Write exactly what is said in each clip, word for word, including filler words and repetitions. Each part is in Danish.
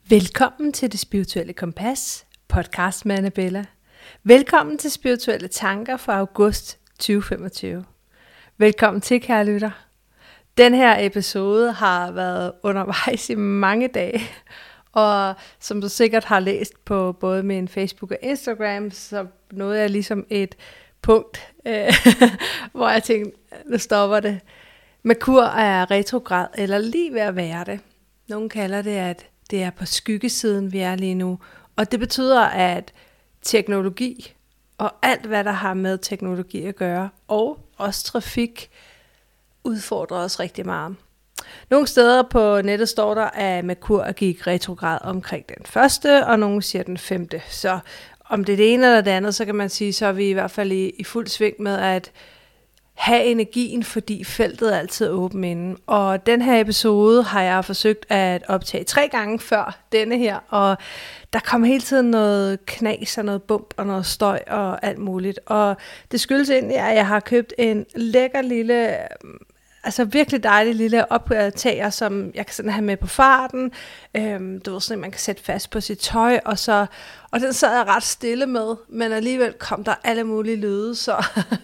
Velkommen til Det Spirituelle Kompas, podcast med Annabella. Velkommen til Spirituelle Tanker fra august tyve femogtyve. Velkommen til, kære lytter. Den her episode har været undervejs i mange dage, og som du sikkert har læst på både min Facebook og Instagram, så nåede jeg ligesom et punkt, øh, hvor jeg tænkte, nu stopper det. Merkur er retrograd, eller lige ved at være det. Nogle kalder det, at det er på skyggesiden, vi er lige nu. Og det betyder, at teknologi og alt, hvad der har med teknologi at gøre, og også trafik, udfordrer os rigtig meget. Nogle steder på nettet står der, at Merkur gik retrograd omkring den første, og nogle siger den femte. Så om det er det ene eller det andet, så kan man sige, så er vi i hvert fald i, i fuld sving med at have energien, fordi feltet er altid åbent inden. Og den her episode har jeg forsøgt at optage tre gange før denne her, og der kom hele tiden noget knas og noget bump og noget støj og alt muligt. Og det skyldes egentlig, at jeg har købt en lækker lille, altså virkelig dejlig lille optager, som jeg kan sådan have med på farten. Øhm, du ved sådan, at man kan sætte fast på sit tøj, og så og den sad jeg ret stille med, men alligevel kom der alle mulige lyde, så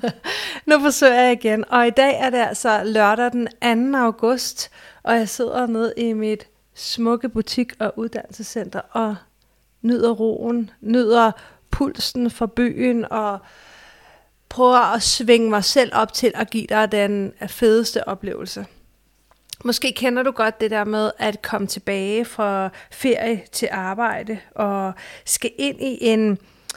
nu forsøger jeg igen. Og i dag er det altså lørdag den anden august, og jeg sidder nede i mit smukke butik- og uddannelsescenter og nyder roen, nyder pulsen fra byen og prøver at svinge mig selv op til at give dig den fedeste oplevelse. Måske kender du godt det der med at komme tilbage fra ferie til arbejde og skal ind i en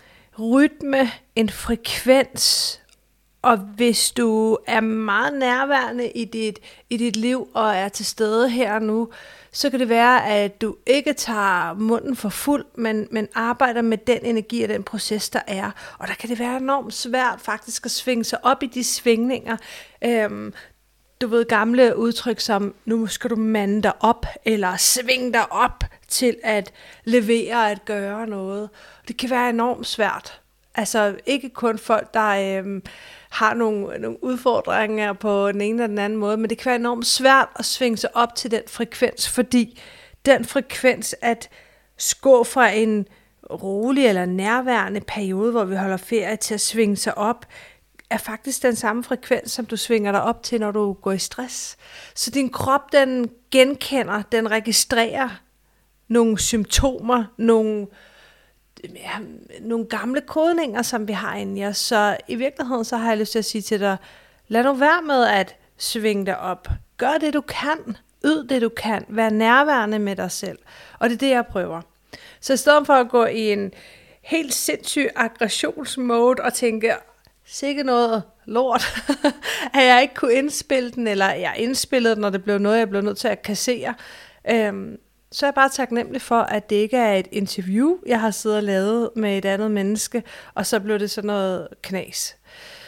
rytme, en frekvens. Og hvis du er meget nærværende i dit, i dit liv og er til stede her og nu, så kan det være, at du ikke tager munden for fuld, men, men arbejder med den energi og den proces, der er. Og der kan det være enormt svært faktisk at svinge sig op i de svingninger. Øhm, du ved gamle udtryk som, nu skal du mande dig op, eller svinge dig op til at levere, at gøre noget. Det kan være enormt svært. Altså ikke kun folk, der øhm, har nogle, nogle udfordringer på den ene eller den anden måde, men det kan være enormt svært at svinge sig op til den frekvens, fordi den frekvens at gå fra en rolig eller nærværende periode, hvor vi holder ferie, til at svinge sig op, er faktisk den samme frekvens, som du svinger dig op til, når du går i stress. Så din krop, den genkender, den registrerer nogle symptomer, nogle Ja, nogle gamle kodninger, som vi har inde i os. Så i virkeligheden, så har jeg lyst til at sige til dig, lad nu være med at svinge dig op. Gør det, du kan. Yd det, du kan. Vær nærværende med dig selv. Og det er det, jeg prøver. Så i stedet for at gå i en helt sindssyg aggressionsmode og tænke, sikke noget lort, at jeg ikke kunne indspille den, eller jeg indspillede den, når det blev noget, jeg blev nødt til at kassere. Øhm, Så er jeg bare taknemmelig for, at det ikke er et interview, jeg har siddet og lavet med et andet menneske, og så blev det sådan noget knas.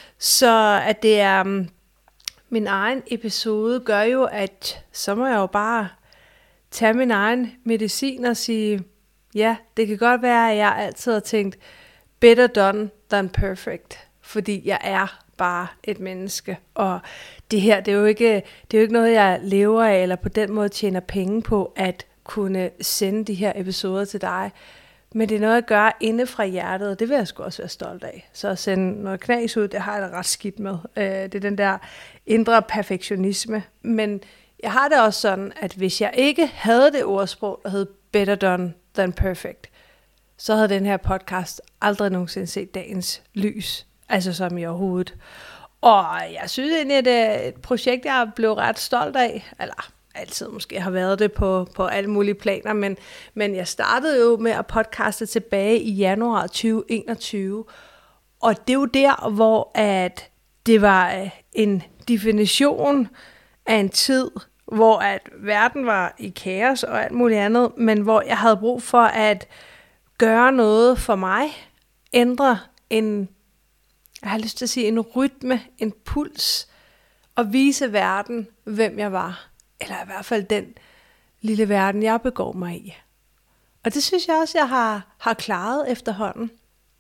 Så at det er um, min egen episode, gør jo, at så må jeg jo bare tage min egen medicin og sige, ja, det kan godt være, at jeg altid har tænkt, better done than perfect, fordi jeg er bare et menneske, og det her, det er jo ikke, det er jo ikke noget, jeg lever af, eller på den måde tjener penge på, at kunne sende de her episoder til dig. Men det er noget at gøre inde fra hjertet, og det vil jeg sgu også være stolt af. Så at sende noget knas ud, det har jeg da ret skidt med. Det er den der indre perfektionisme. Men jeg har det også sådan, at hvis jeg ikke havde det ordsprog, der hed better done than perfect, så havde den her podcast aldrig nogensinde set dagens lys. Altså som i overhovedet. Og jeg synes egentlig, at det er et projekt, jeg er blevet ret stolt af. Eller altid måske har været det på, på alle mulige planer, men, men jeg startede jo med at podcaste tilbage i januar tyve enogtyve, og det er jo der, hvor at det var en definition af en tid, hvor at verden var i kaos og alt muligt andet, men hvor jeg havde brug for at gøre noget for mig, ændre en, jeg har lyst til at sige, en rytme, en puls, og vise verden, hvem jeg var. Eller i hvert fald den lille verden, jeg begår mig i. Og det synes jeg også, jeg har, har klaret efterhånden.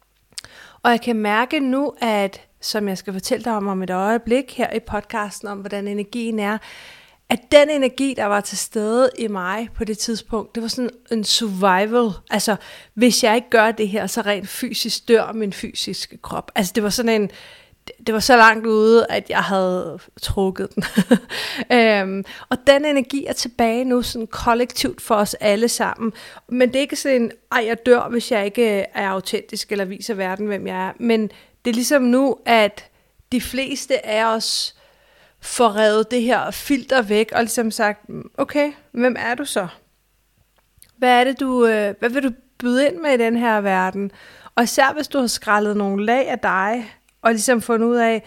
Og jeg kan mærke nu, at som jeg skal fortælle dig om om et øjeblik her i podcasten, om hvordan energien er, at den energi, der var til stede i mig på det tidspunkt, det var sådan en survival. Altså, hvis jeg ikke gør det her, så rent fysisk dør min fysiske krop. Altså, det var sådan en, det var så langt ude, at jeg havde trukket den. øhm, og den energi er tilbage nu sådan kollektivt for os alle sammen. Men det er ikke sådan en, ej, jeg dør, hvis jeg ikke er autentisk eller viser verden, hvem jeg er. Men det er ligesom nu, at de fleste af os får revet det her filter væk, og ligesom sagt, okay, hvem er du så? Hvad er det, du, øh, hvad vil du byde ind med i den her verden? Og især hvis du har skrællet nogle lag af dig, og ligesom fundet ud af,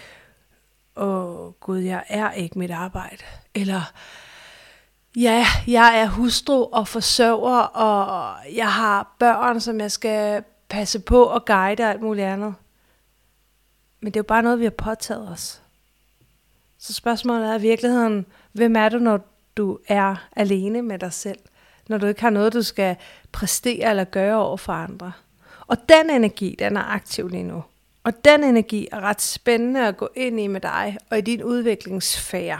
åh gud, jeg er ikke mit arbejde. Eller, ja, jeg er hustru og forsørger, og jeg har børn, som jeg skal passe på og guide og alt muligt andet. Men det er jo bare noget, vi har påtaget os. Så spørgsmålet er i virkeligheden, hvem er du, når du er alene med dig selv? Når du ikke har noget, du skal præstere eller gøre over for andre. Og den energi, den er aktiv lige nu. Og den energi er ret spændende at gå ind i med dig og i din udviklingssfære.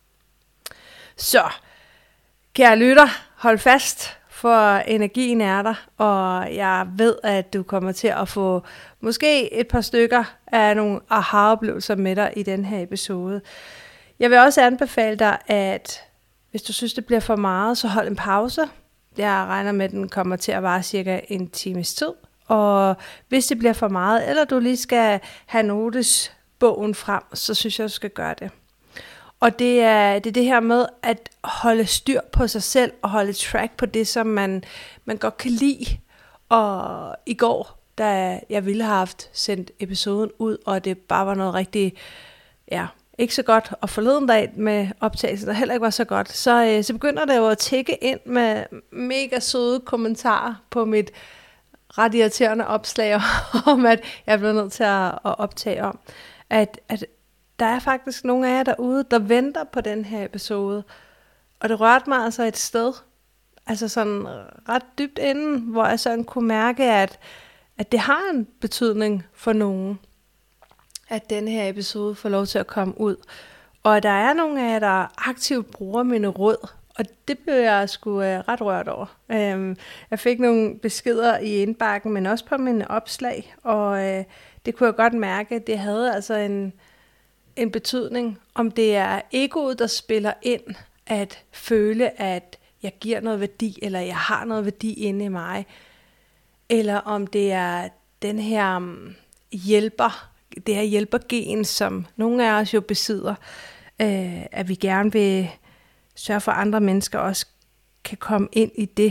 Så, kære lytter, hold fast, for energien er der, og jeg ved, at du kommer til at få måske et par stykker af nogle aha-oplevelser med dig i den her episode. Jeg vil også anbefale dig, at hvis du synes, det bliver for meget, så hold en pause. Jeg regner med, at den kommer til at vare cirka en times tid. Og hvis det bliver for meget, eller du lige skal have notesbogen frem, så synes jeg, du skal gøre det. Og det er, det er det her med at holde styr på sig selv, og holde track på det, som man, man godt kan lide. Og i går, da jeg ville have haft sendt episoden ud, og det bare var noget rigtig, ja, ikke så godt, og forleden dag med optagelsen, der heller ikke var så godt, så, så begynder det jo at tikke ind med mega søde kommentarer på mit ret irriterende opslag om, at jeg er blevet nødt til at, at optage om, at, at der er faktisk nogle af jer derude, der venter på den her episode, og det rørte mig altså et sted, altså sådan ret dybt inden, hvor jeg sådan kunne mærke, at, at det har en betydning for nogen, at den her episode får lov til at komme ud, og der er nogle af jer, der aktivt bruger mine råd. Og det blev jeg sgu uh, ret rørt over. Um, jeg fik nogle beskeder i indbakken, men også på mine opslag. Og uh, det kunne jeg godt mærke, det havde altså en, en betydning. Om det er egoet, der spiller ind, at føle, at jeg giver noget værdi, eller jeg har noget værdi inde i mig. Eller om det er den her um, hjælper, det her hjælpergen, som nogle af os jo besidder. Uh, at vi gerne vil sørge for, at andre mennesker også kan komme ind i det.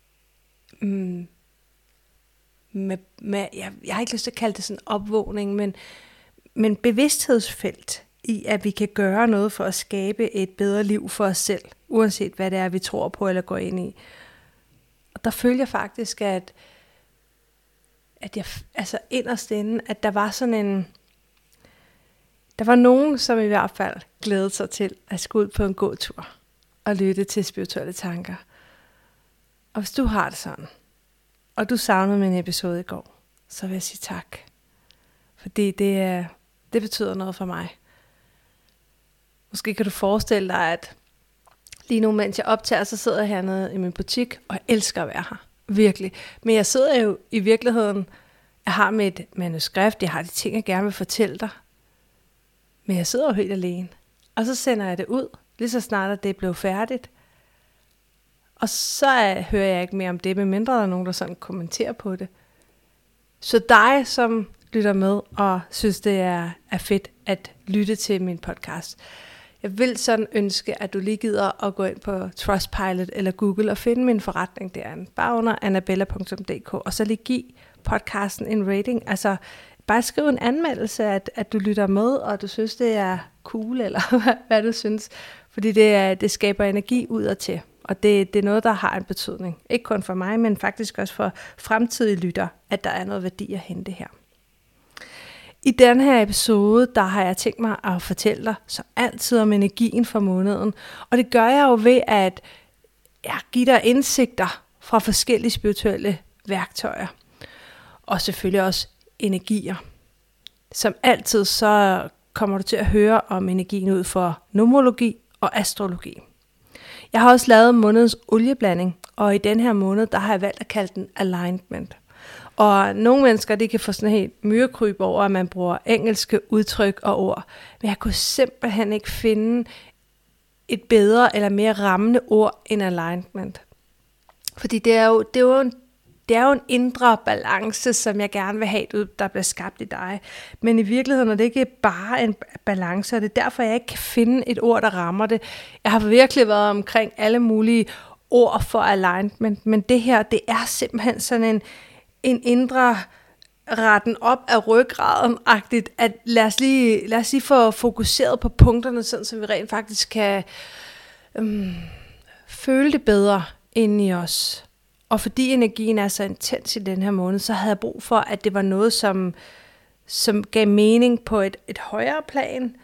Mm, med, med, jeg, jeg har ikke lyst til at kalde det sådan opvågning, men, men bevidsthedsfelt i, at vi kan gøre noget for at skabe et bedre liv for os selv, uanset hvad det er, vi tror på eller går ind i. Og der følger jeg faktisk, at, at jeg, altså inderst inde, at der var sådan en, der var nogen, som i hvert fald glædede sig til at skulle ud på en gåtur og lytte til spirituelle tanker. Og hvis du har det sådan, og du savnede min episode i går, så vil jeg sige tak. Fordi det, det betyder noget for mig. Måske kan du forestille dig, at lige nu, mens jeg optager, så sidder jeg hernede i min butik, og jeg elsker at være her. Virkelig. Men jeg sidder jo i virkeligheden, jeg har mit manuskript, jeg har de ting, jeg gerne vil fortælle dig. Men jeg sidder jo helt alene. Og så sender jeg det ud, lige så snart at det er blevet færdigt. Og så er, hører jeg ikke mere om det, medmindre der er nogen, der sådan kommenterer på det. Så dig, som lytter med og synes, det er, er fedt at lytte til min podcast. Jeg vil sådan ønske, at du lige gider at gå ind på Trustpilot eller Google og finde min forretning derinde. Bare under annabella punktum d k, og så lige give podcasten en rating. Altså bare skriv en anmeldelse, at, at du lytter med, og du synes, det er cool, eller hvad, hvad du synes. Fordi det, er, det skaber energi udadtil. Og det, det er noget, der har en betydning. Ikke kun for mig, men faktisk også for fremtidige lytter, at der er noget værdi at hente her. I den her episode, der har jeg tænkt mig at fortælle dig som altid om energien for måneden. Og det gør jeg jo ved at ja, give dig indsigter fra forskellige spirituelle værktøjer. Og selvfølgelig også energier. Som altid så kommer du til at høre om energien ud for numerologi og astrologi. Jeg har også lavet månedens olieblanding, og i den her måned, der har jeg valgt at kalde den alignment. Og nogle mennesker, de kan få sådan helt myrekryb over, at man bruger engelske udtryk og ord. Men jeg kunne simpelthen ikke finde et bedre eller mere rammende ord end alignment. Fordi det er jo, det er jo en Det er jo en indre balance, som jeg gerne vil have, der bliver skabt i dig. Men i virkeligheden er det ikke bare en balance, og det er derfor, jeg ikke kan finde et ord, der rammer det. Jeg har virkelig været omkring alle mulige ord for alignment, men det her, det er simpelthen sådan en, en indre retten op af ryggraden-agtigt, at lad os, lige, lad os lige få fokuseret på punkterne, sådan, så vi rent faktisk kan øhm, føle det bedre inde i os. Og fordi energien er så intens i den her måned, så havde jeg brug for, at det var noget, som, som gav mening på et, et højere plan.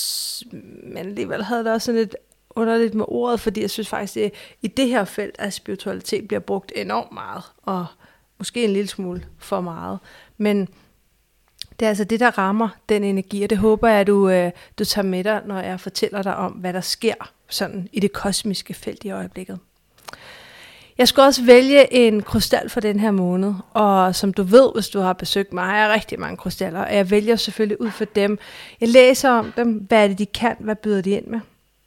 Men alligevel havde det også sådan lidt underligt med ordet, fordi jeg synes faktisk, at i det her felt af spiritualitet bliver brugt enormt meget. Og måske en lille smule for meget. Men det er altså det, der rammer den energi, og det håber jeg, at du, øh, du tager med dig, når jeg fortæller dig om, hvad der sker sådan i det kosmiske felt i øjeblikket. Jeg skal også vælge en krystal for den her måned, og som du ved, hvis du har besøgt mig, har jeg rigtig mange krystaller, og jeg vælger selvfølgelig ud for dem. Jeg læser om dem, hvad er det, de kan, hvad byder de ind med,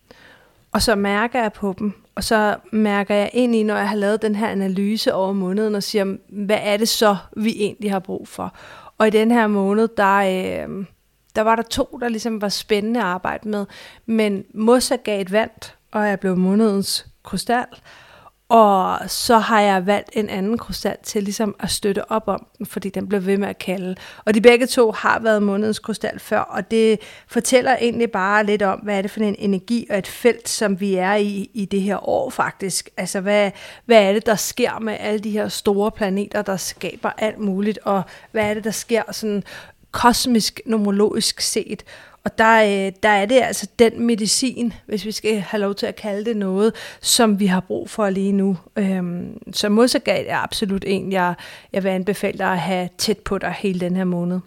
og så mærker jeg på dem, og så mærker jeg ind i, når jeg har lavet den her analyse over måneden, og siger, hvad er det så, vi egentlig har brug for. Og i den her måned, der, øh, der var der to, der ligesom var spændende at arbejde med, men Mossa gav et vandt, og jeg blev månedens krystal. Og så har jeg valgt en anden krystal til ligesom at støtte op om den, fordi den blev ved med at kalde. Og de begge to har været månedens krystal før, og det fortæller egentlig bare lidt om, hvad er det for en energi og et felt, som vi er i i det her år faktisk. Altså hvad, hvad er det, der sker med alle de her store planeter, der skaber alt muligt, og hvad er det, der sker sådan kosmisk, numerologisk set. Og der, der er det altså den medicin, hvis vi skal have lov til at kalde det noget, som vi har brug for lige nu. Øhm, så Mossagat er absolut en, jeg, jeg vil anbefale dig at have tæt på dig hele den her måned.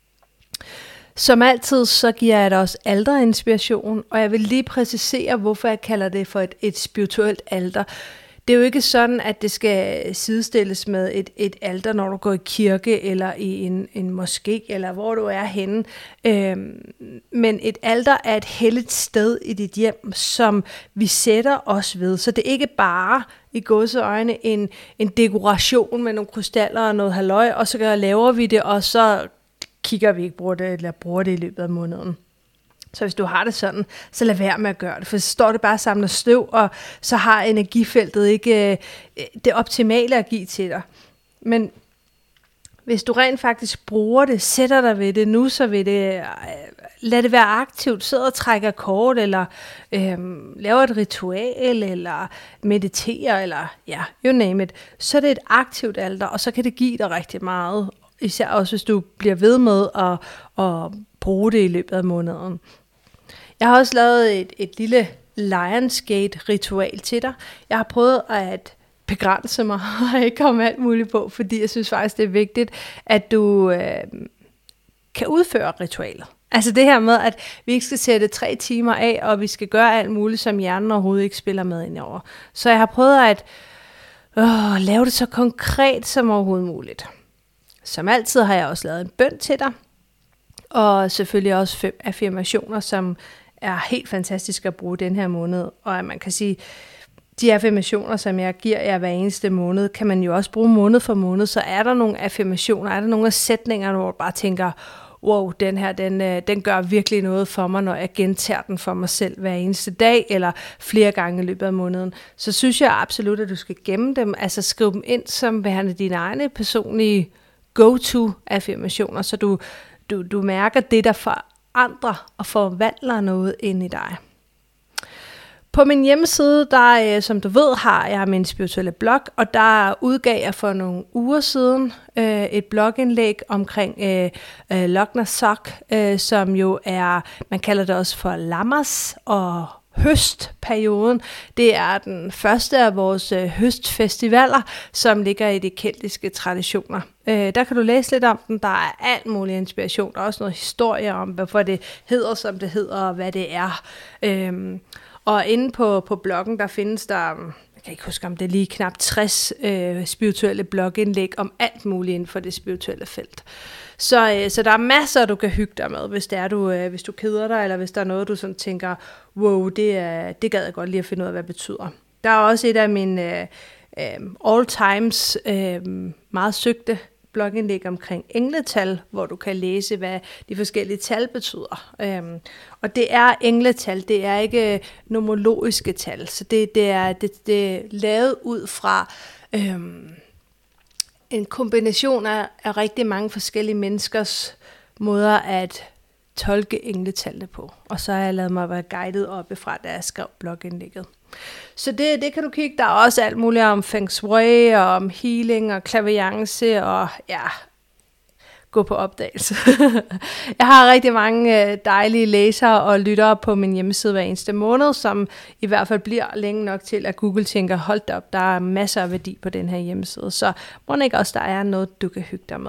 Som altid, så giver jeg dig også alterinspiration, og jeg vil lige præcisere, hvorfor jeg kalder det for et, et spirituelt alter. Det er jo ikke sådan, at det skal sidestilles med et, et alter, når du går i kirke eller i en, en moské, eller hvor du er henne. Øhm, men et alter er et helligt sted i dit hjem, som vi sætter os ved. Så det er ikke bare i gåseøjne en, en dekoration med nogle krystaller og noget halløj, og så laver vi det, og så kigger vi ikke bruger det, eller bruger det i løbet af måneden. Så hvis du har det sådan, så lad være med at gøre det, for så står det bare og samler støv, og så har energifeltet ikke øh, det optimale at give til dig. Men hvis du rent faktisk bruger det, sætter dig ved det, nusser ved det, øh, lad det være aktivt, sidder og trækker kort, eller øh, laver et ritual, eller mediterer, eller ja, you name it, så er det et aktivt alter, og så kan det give dig rigtig meget, især også hvis du bliver ved med at, at bruge det i løbet af måneden. Jeg har også lavet et, et lille Lionsgate-ritual til dig. Jeg har prøvet at begrænse mig og ikke komme alt muligt på, fordi jeg synes faktisk, det er vigtigt, at du øh, kan udføre ritualet. Altså det her med, at vi ikke skal sætte tre timer af, og vi skal gøre alt muligt, som hjernen overhovedet ikke spiller med ind over. Så jeg har prøvet at øh, lave det så konkret som overhovedet muligt. Som altid har jeg også lavet en bøn til dig, og selvfølgelig også fem affirmationer, som er helt fantastiske at bruge den her måned. Og man kan sige, de affirmationer, som jeg giver jer hver eneste måned, kan man jo også bruge måned for måned. Så er der nogle affirmationer, er der nogle af sætningerne, hvor du bare tænker, wow, den her, den, den gør virkelig noget for mig, når jeg gentager den for mig selv hver eneste dag, eller flere gange i løbet af måneden. Så synes jeg absolut, at du skal gemme dem, altså skrive dem ind som værende dine egne personlige go-to-affirmationer, så du, du, du mærker det, der forandrer og forvandler noget ind i dig. På min hjemmeside, der, som du ved, har jeg min spirituelle blog, og der udgav jeg for nogle uger siden øh, et blogindlæg omkring øh, øh, Lognarsak, øh, som jo er, man kalder det også for Lammas og høstperioden. Det er den første af vores øh, høstfestivaler, som ligger i de keltiske traditioner. Øh, der kan du læse lidt om den. Der er alt mulig inspiration. Der er også noget historie om, hvorfor det hedder, som det hedder, og hvad det er. Øh, Og inde på, på bloggen, der findes der, jeg kan ikke huske om det er lige knap tres øh, spirituelle blogindlæg om alt muligt inden for det spirituelle felt. Så, øh, så der er masser, du kan hygge dig med, hvis, det er, du, øh, hvis du keder dig, eller hvis der er noget, du sådan tænker, wow, det, er, det gad jeg godt lige at finde ud af, hvad det betyder. Der er også et af mine øh, øh, all times øh, meget søgte blogindlæg omkring engletal, hvor du kan læse, hvad de forskellige tal betyder. Øhm, og det er engletal, det er ikke nomologiske tal, så det, det, er, det, det er lavet ud fra øhm, en kombination af, af rigtig mange forskellige menneskers måder at tolke engletallene på. Og så har jeg lavet mig være guidet oppefra, da jeg skrev blogindlægget. Så det, det kan du kigge. Der er også alt muligt om feng shui, og om healing, og clairvoyance, og ja, gå på opdagelse. Jeg har rigtig mange dejlige læsere og lyttere på min hjemmeside hver eneste måned, som i hvert fald bliver længe nok til, at Google tænker, hold da op, der er masser af værdi på den her hjemmeside. Så må ikke også, der er noget, du kan hygge dig med.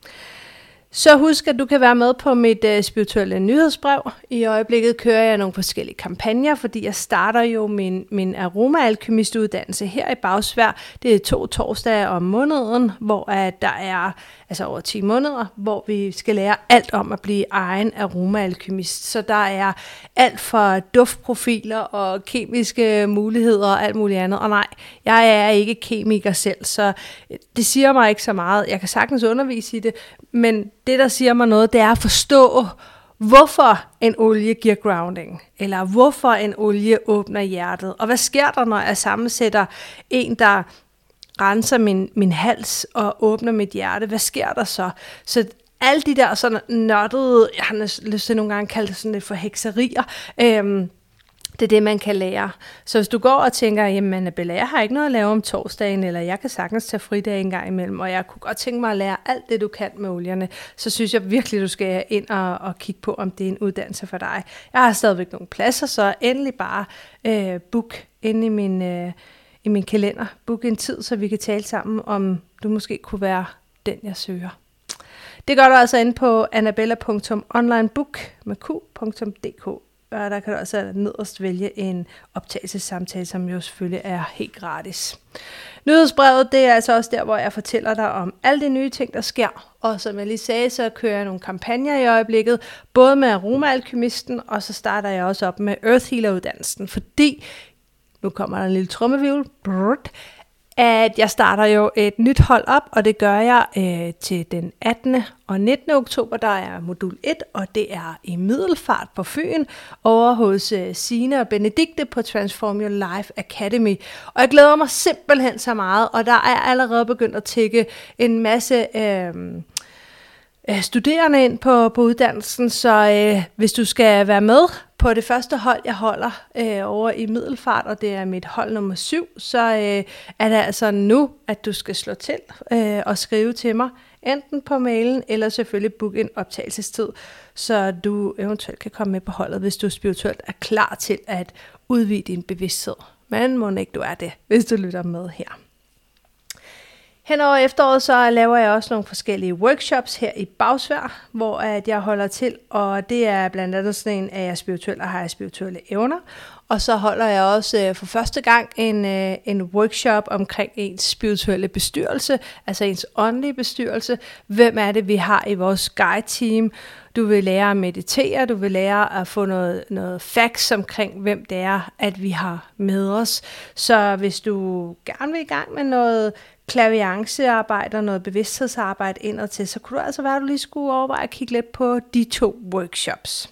Så husk, at du kan være med på mit uh, spirituelle nyhedsbrev. I øjeblikket kører jeg nogle forskellige kampagner, fordi jeg starter jo min, min aroma-alkymistuddannelse her i Bagsværd. Det er to torsdage om måneden, hvor uh, der er altså over ti måneder, hvor vi skal lære alt om at blive egen aroma-alkymist. Så der er alt fra duftprofiler og kemiske muligheder og alt muligt andet. Og nej, jeg er ikke kemiker selv, så det siger mig ikke så meget. Jeg kan sagtens undervise i det, men det, der siger mig noget, det er at forstå, hvorfor en olie giver grounding, eller hvorfor en olie åbner hjertet, og hvad sker der, når jeg sammensætter en, der renser min, min hals og åbner mit hjerte, hvad sker der så? Så alle de der sådan nørdede, jeg har lyst til nogle gange at kalde det sådan lidt for hekserier, øhm, det er det, man kan lære. Så hvis du går og tænker, jamen Annabella, jeg har ikke noget at lave om torsdagen, eller jeg kan sagtens tage fridag en gang imellem, og jeg kunne godt tænke mig at lære alt det, du kan med olierne, så synes jeg virkelig, du skal ind og, og kigge på, om det er en uddannelse for dig. Jeg har stadigvæk nogle pladser, så endelig bare øh, book ind i min, øh, i min kalender. Book en tid, så vi kan tale sammen, om du måske kunne være den, jeg søger. Det gør du altså inde på annabella punktum onlinebook med q punktum d k. Og der kan du også nederst vælge en optagelsessamtale, som jo selvfølgelig er helt gratis. Nyhedsbrevet, det er altså også der, hvor jeg fortæller dig om alle de nye ting, der sker. Og som jeg lige sagde, så kører jeg nogle kampagner i øjeblikket, både med aroma-alkymisten, og så starter jeg også op med Earth Healer-uddannelsen, fordi, nu kommer der en lille trummevivl, at jeg starter jo et nyt hold op, og det gør jeg øh, til den attende og nittende oktober, der er modul et, og det er i Middelfart på Fyn, over hos øh, Signe og Benedikte på Transform Your Life Academy. Og jeg glæder mig simpelthen så meget, og der er allerede begyndt at tække en masse øh, øh, studerende ind på, på uddannelsen, så øh, hvis du skal være med på det første hold, jeg holder øh, over i Middelfart, og det er mit hold nummer syv, så øh, er det altså nu, at du skal slå til øh, og skrive til mig, enten på mailen, eller selvfølgelig booke en optagelsestid, så du eventuelt kan komme med på holdet, hvis du spirituelt er klar til at udvide din bevidsthed. Men må ikke du er det, hvis du lytter med her. Hen over efteråret, så laver jeg også nogle forskellige workshops her i Bagsværd, hvor at jeg holder til, og det er blandt andet sådan en, at jeg er spirituel og har jeg spirituelle evner. Og så holder jeg også øh, for første gang en, øh, en workshop omkring ens spirituelle bestyrelse, altså ens åndelige bestyrelse. Hvem er det, vi har i vores guide-team? Du vil lære at meditere, du vil lære at få noget, noget facts omkring, hvem det er, at vi har med os. Så hvis du gerne vil i gang med noget klaviancearbejde og noget bevidsthedsarbejde indad til, så kunne du altså være, at du lige skulle overveje at kigge lidt på de to workshops.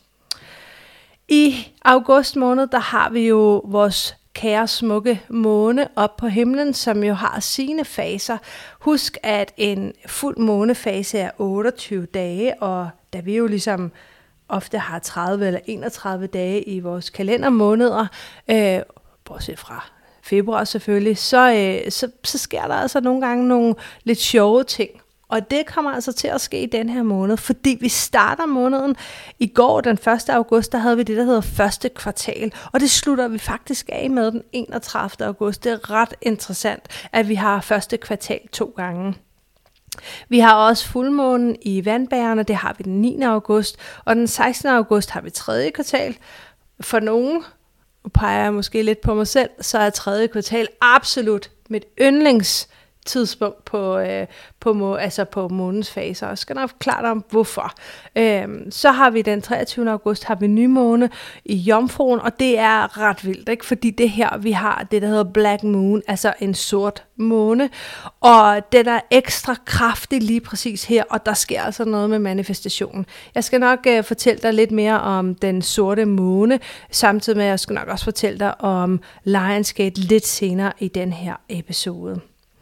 I august måned, der har vi jo vores kære smukke måne op på himlen, som jo har sine faser. Husk, at en fuld månefase er otteogtyve dage, og da vi jo ligesom ofte har tredive eller enogtredive dage i vores kalendermåneder, øh, bortset fra februar selvfølgelig, så, øh, så, så sker der altså nogle gange nogle lidt sjove ting. Og det kommer altså til at ske i den her måned, fordi vi starter måneden i går, den første august, der havde vi det, der hedder første kvartal. Og det slutter vi faktisk af med den enogtredivte august. Det er ret interessant, at vi har første kvartal to gange. Vi har også fuldmånen i vandbærerne, det har vi den niende august, og den sekstende august har vi tredje kvartal. For nogen, nu peger jeg måske lidt på mig selv, så er tredje kvartal absolut mit yndlings tidspunkt på, øh, på, må, altså på månens faser. Jeg skal nok forklare dig om hvorfor. Øhm, så har vi den treogtyvende august, har vi nymåne i Jomfruen, og det er ret vildt, ikke? Fordi det her, vi har det, der hedder Black Moon, altså en sort måne, og den er ekstra kraftig lige præcis her, og der sker altså noget med manifestationen. Jeg skal nok øh, fortælle dig lidt mere om den sorte måne, samtidig med, at jeg skal nok også fortælle dig om Lionsgate lidt senere i den her episode.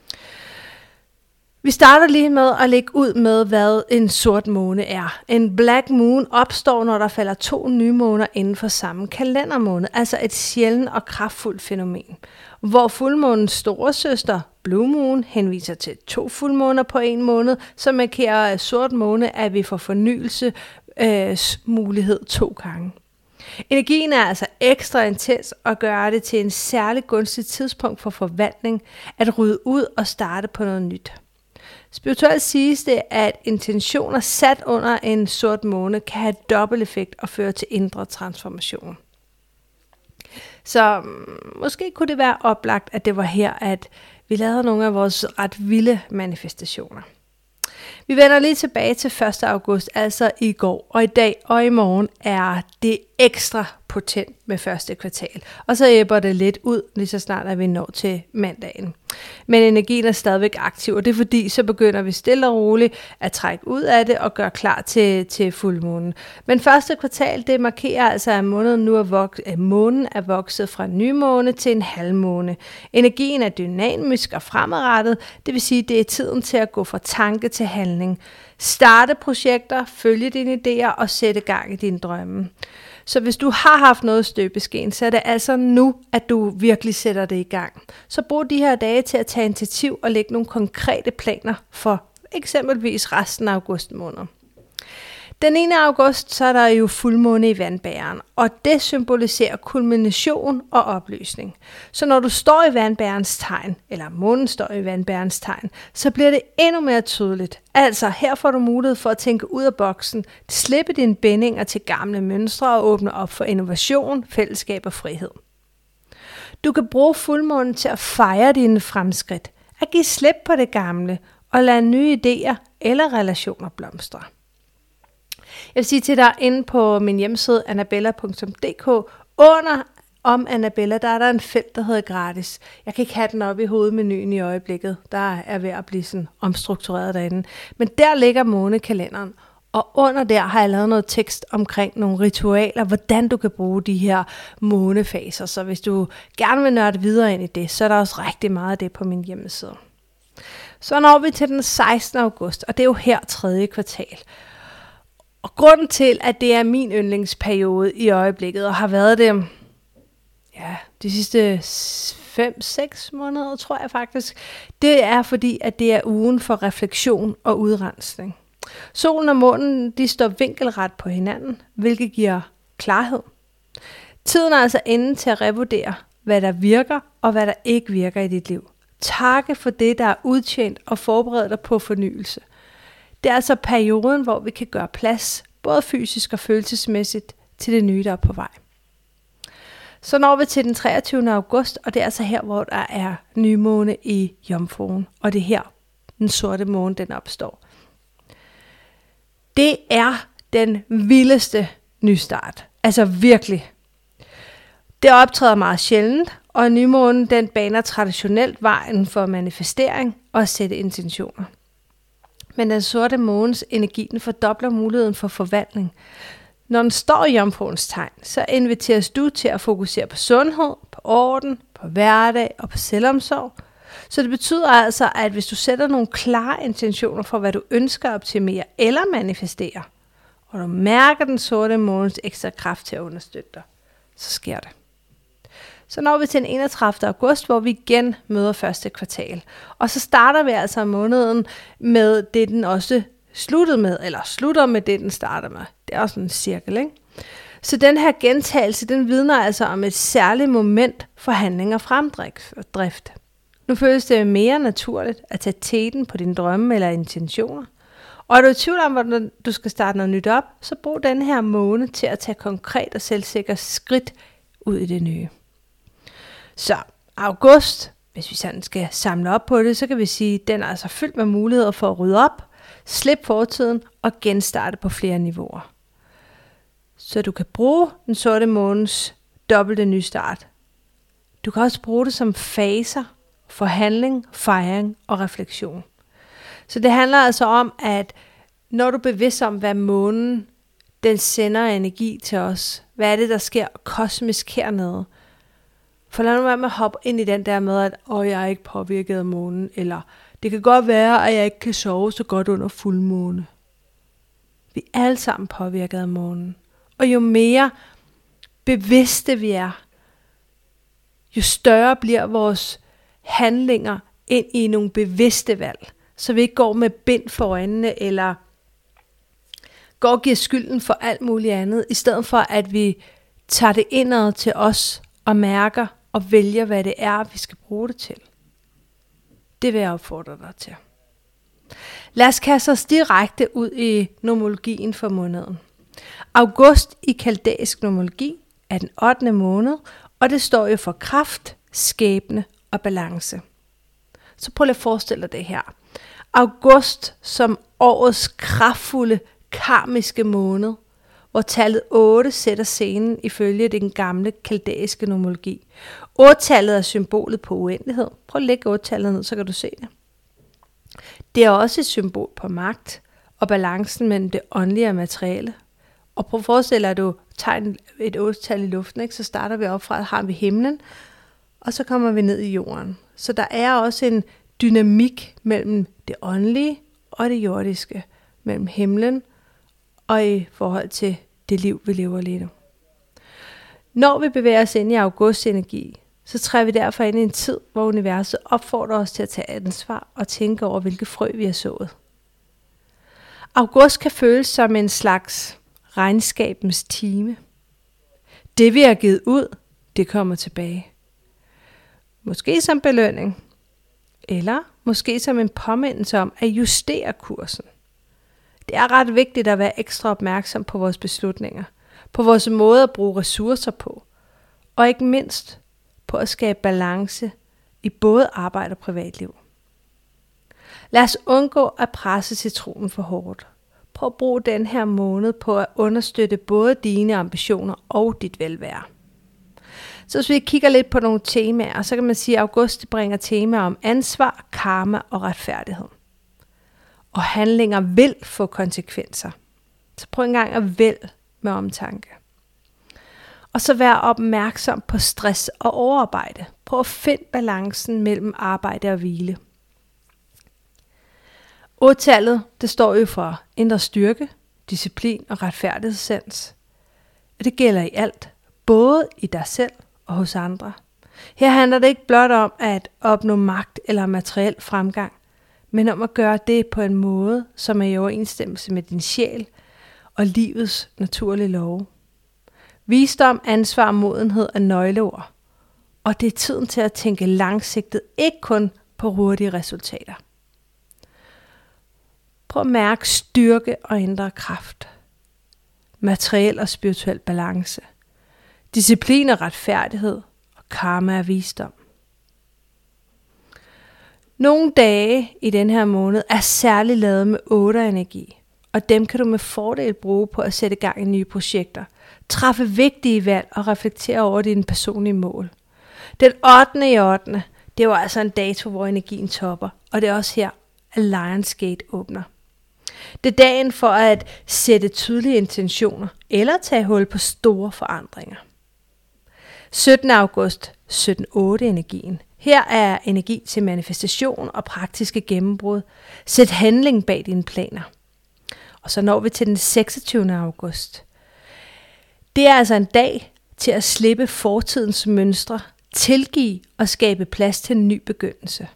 Vi starter lige med at lægge ud med, hvad en sort måne er. En black moon opstår, når der falder to nymåner inden for samme kalendermåned, altså et sjældent og kraftfuldt fænomen. Hvor fuldmånens store søster, blue moon, henviser til to fuldmåner på en måned, så markerer sort måne, at vi får fornyelse øh, mulighed to gange. Energien er altså ekstra intens og gør det til en særlig gunstig tidspunkt for forvandling, at rydde ud og starte på noget nyt. Spirituelt siges det, at intentioner sat under en sort måne kan have dobbelt effekt og føre til indre transformation. Så måske kunne det være oplagt, at det var her, at vi lavede nogle af vores ret vilde manifestationer. Vi vender lige tilbage til første august, altså i går, og i dag og i morgen er det ekstra potent med første kvartal. Og så æbber det lidt ud, lige så snart at vi når til mandagen. Men energien er stadigvæk aktiv, og det er fordi, så begynder vi stille og roligt at trække ud af det og gøre klar til, til fuldmånen. Men første kvartal, det markerer altså, at måneden nu er, vok- at månen er vokset fra nymåne til en halvmåne. Energien er dynamisk og fremadrettet, det vil sige, det er tiden til at gå fra tanke til handling. Starte projekter, følge dine idéer og sætte gang i dine drømme. Så hvis du har haft noget støbeskeen, så er det altså nu, at du virkelig sætter det i gang. Så brug de her dage til at tage initiativ og lægge nogle konkrete planer for eksempelvis resten af august måned. Den niende august, så er der jo fuldmåne i vandbæreren, og det symboliserer kulmination og opløsning. Så når du står i vandbærens tegn, eller månen står i vandbærens tegn, så bliver det endnu mere tydeligt. Altså, her får du mulighed for at tænke ud af boksen, slippe dine bindinger til gamle mønstre og åbne op for innovation, fællesskab og frihed. Du kan bruge fuldmånen til at fejre dine fremskridt, at give slip på det gamle og lade nye idéer eller relationer blomstre. Jeg vil sige til dig, inde på min hjemmeside annabella punktum d k, under om Annabella, der er der en felt, der hedder gratis. Jeg kan ikke have den oppe i hovedmenuen i øjeblikket. Der er ved at blive sådan omstruktureret derinde. Men der ligger månekalenderen, og under der har jeg lavet noget tekst omkring nogle ritualer, hvordan du kan bruge de her månefaser. Så hvis du gerne vil nørde videre ind i det, så er der også rigtig meget af det på min hjemmeside. Så når vi til den sekstende august, og det er jo her tredje kvartal. Og grunden til, at det er min yndlingsperiode i øjeblikket, og har været det ja, de sidste fem seks måneder, tror jeg faktisk, det er fordi, at det er ugen for refleksion og udrensning. Solen og månen, de står vinkelret på hinanden, hvilket giver klarhed. Tiden er altså inde til at revurdere, hvad der virker og hvad der ikke virker i dit liv. Takke for det, der er udtjent og forberede dig på fornyelse. Det er altså perioden, hvor vi kan gøre plads, både fysisk og følelsesmæssigt, til det nye, der er på vej. Så når vi til den treogtyvende august, og det er altså her, hvor der er nymåne i Jomfruen, og det er her, den sorte måne, den opstår. Det er den vildeste nystart. Altså virkelig. Det optræder meget sjældent, og nymånen, den baner traditionelt vejen for manifestering og at sætte intentioner. Men den sorte månes energi, den fordobler muligheden for forvandling. Når den står i Jomfruens tegn, så inviteres du til at fokusere på sundhed, på orden, på hverdag og på selvomsorg. Så det betyder altså, at hvis du sætter nogle klare intentioner for, hvad du ønsker at optimere eller manifestere, og du mærker den sorte månens ekstra kraft til at understøtte dig, så sker det. Så når vi til den enogtredivte august, hvor vi igen møder første kvartal. Og så starter vi altså måneden med det, den også sluttede med, eller slutter med det, den starter med. Det er også en cirkel, ikke? Så den her gentagelse, den vidner altså om et særligt moment for handling og fremdrift. Nu føles det mere naturligt at tage teten på dine drømme eller intentioner. Og er du i tvivl om, hvordan du skal starte noget nyt op, så brug den her måne til at tage konkret og selvsikker skridt ud i det nye. Så august, hvis vi sådan skal samle op på det, så kan vi sige, at den er altså fyldt med muligheder for at rydde op, slippe fortiden og genstarte på flere niveauer. Så du kan bruge den sorte måneds dobbelte nystart. Du kan også bruge det som faser for handling, fejring og refleksion. Så det handler altså om, at når du er bevidst om, hvad månen den sender energi til os, hvad er det, der sker kosmisk hernede, for lad nu være med at hoppe ind i den der med, at åh, jeg er ikke påvirket af månen, eller det kan godt være, at jeg ikke kan sove så godt under fuldmåne. Vi er alle sammen påvirket af månen. Og jo mere bevidste vi er, jo større bliver vores handlinger ind i nogle bevidste valg. Så vi ikke går med bind for øjnene, eller går og giver skylden for alt muligt andet, i stedet for at vi tager det indad til os, og mærker og vælger, hvad det er, vi skal bruge det til. Det vil jeg opfordre dig til. Lad os kaste os direkte ud i numerologien for måneden. August i kaldæisk numerologi er den ottende måned, og det står jo for kraft, skæbne og balance. Så prøv lige at forestille dig det her. August som årets kraftfulde, karmiske måned, hvor tallet otte sætter scenen ifølge den gamle kaldæiske numerologi. otte-tallet er symbolet på uendelighed. Prøv at lægge otte-tallet ned, så kan du se det. Det er også et symbol på magt og balancen mellem det åndelige og materielle. Og prøv at forestille dig, at du tager et otte-tal i luften, ikke? Så starter vi op fra, har vi himlen, og så kommer vi ned i jorden. Så der er også en dynamik mellem det åndelige og det jordiske, mellem himlen og i forhold til det liv, vi lever lige nu. Når vi bevæger os ind i augusts energi, så træder vi derfor ind i en tid, hvor universet opfordrer os til at tage ansvar og tænke over, hvilke frø vi har sået. August kan føles som en slags regnskabens time. Det vi har givet ud, det kommer tilbage. Måske som belønning, eller måske som en påmindelse om at justere kursen. Det er ret vigtigt at være ekstra opmærksom på vores beslutninger, på vores måde at bruge ressourcer på, og ikke mindst på at skabe balance i både arbejde og privatliv. Lad os undgå at presse citronen for hårdt. Prøv at bruge den her måned på at understøtte både dine ambitioner og dit velvære. Så hvis vi kigger lidt på nogle temaer, så kan man sige, at august bringer temaer om ansvar, karma og retfærdighed. Og handlinger vil få konsekvenser. Så prøv engang at vælge med omtanke. Og så vær opmærksom på stress og overarbejde. Prøv at finde balancen mellem arbejde og hvile. otte-tallet, det står jo for indre styrke, disciplin og retfærdighedssans. Og det gælder i alt, både i dig selv og hos andre. Her handler det ikke blot om at opnå magt eller materiel fremgang, men om at gøre det på en måde, som er i overensstemmelse med din sjæl og livets naturlige love. Visdom, ansvar og modenhed er nøgleord, og det er tiden til at tænke langsigtet, ikke kun på hurtige resultater. Prøv at mærke styrke og indre kraft, materiel og spirituel balance, disciplin og retfærdighed og karma og visdom. Nogle dage i den her måned er særligt lavet med otter-energi, og dem kan du med fordel bruge på at sætte gang i nye projekter, træffe vigtige valg og reflektere over dine personlige mål. Den ottende i ottende, det var altså en dato, hvor energien topper, og det er også her, at Lionsgate åbner. Det er dagen for at sætte tydelige intentioner eller tage hul på store forandringer. syttende august, sytten otte energien. Her er energi til manifestation og praktiske gennembrud. Sæt handling bag dine planer. Og så når vi til den seksogtyvende august. Det er altså en dag til at slippe fortidens mønstre, tilgive og skabe plads til en ny begyndelse.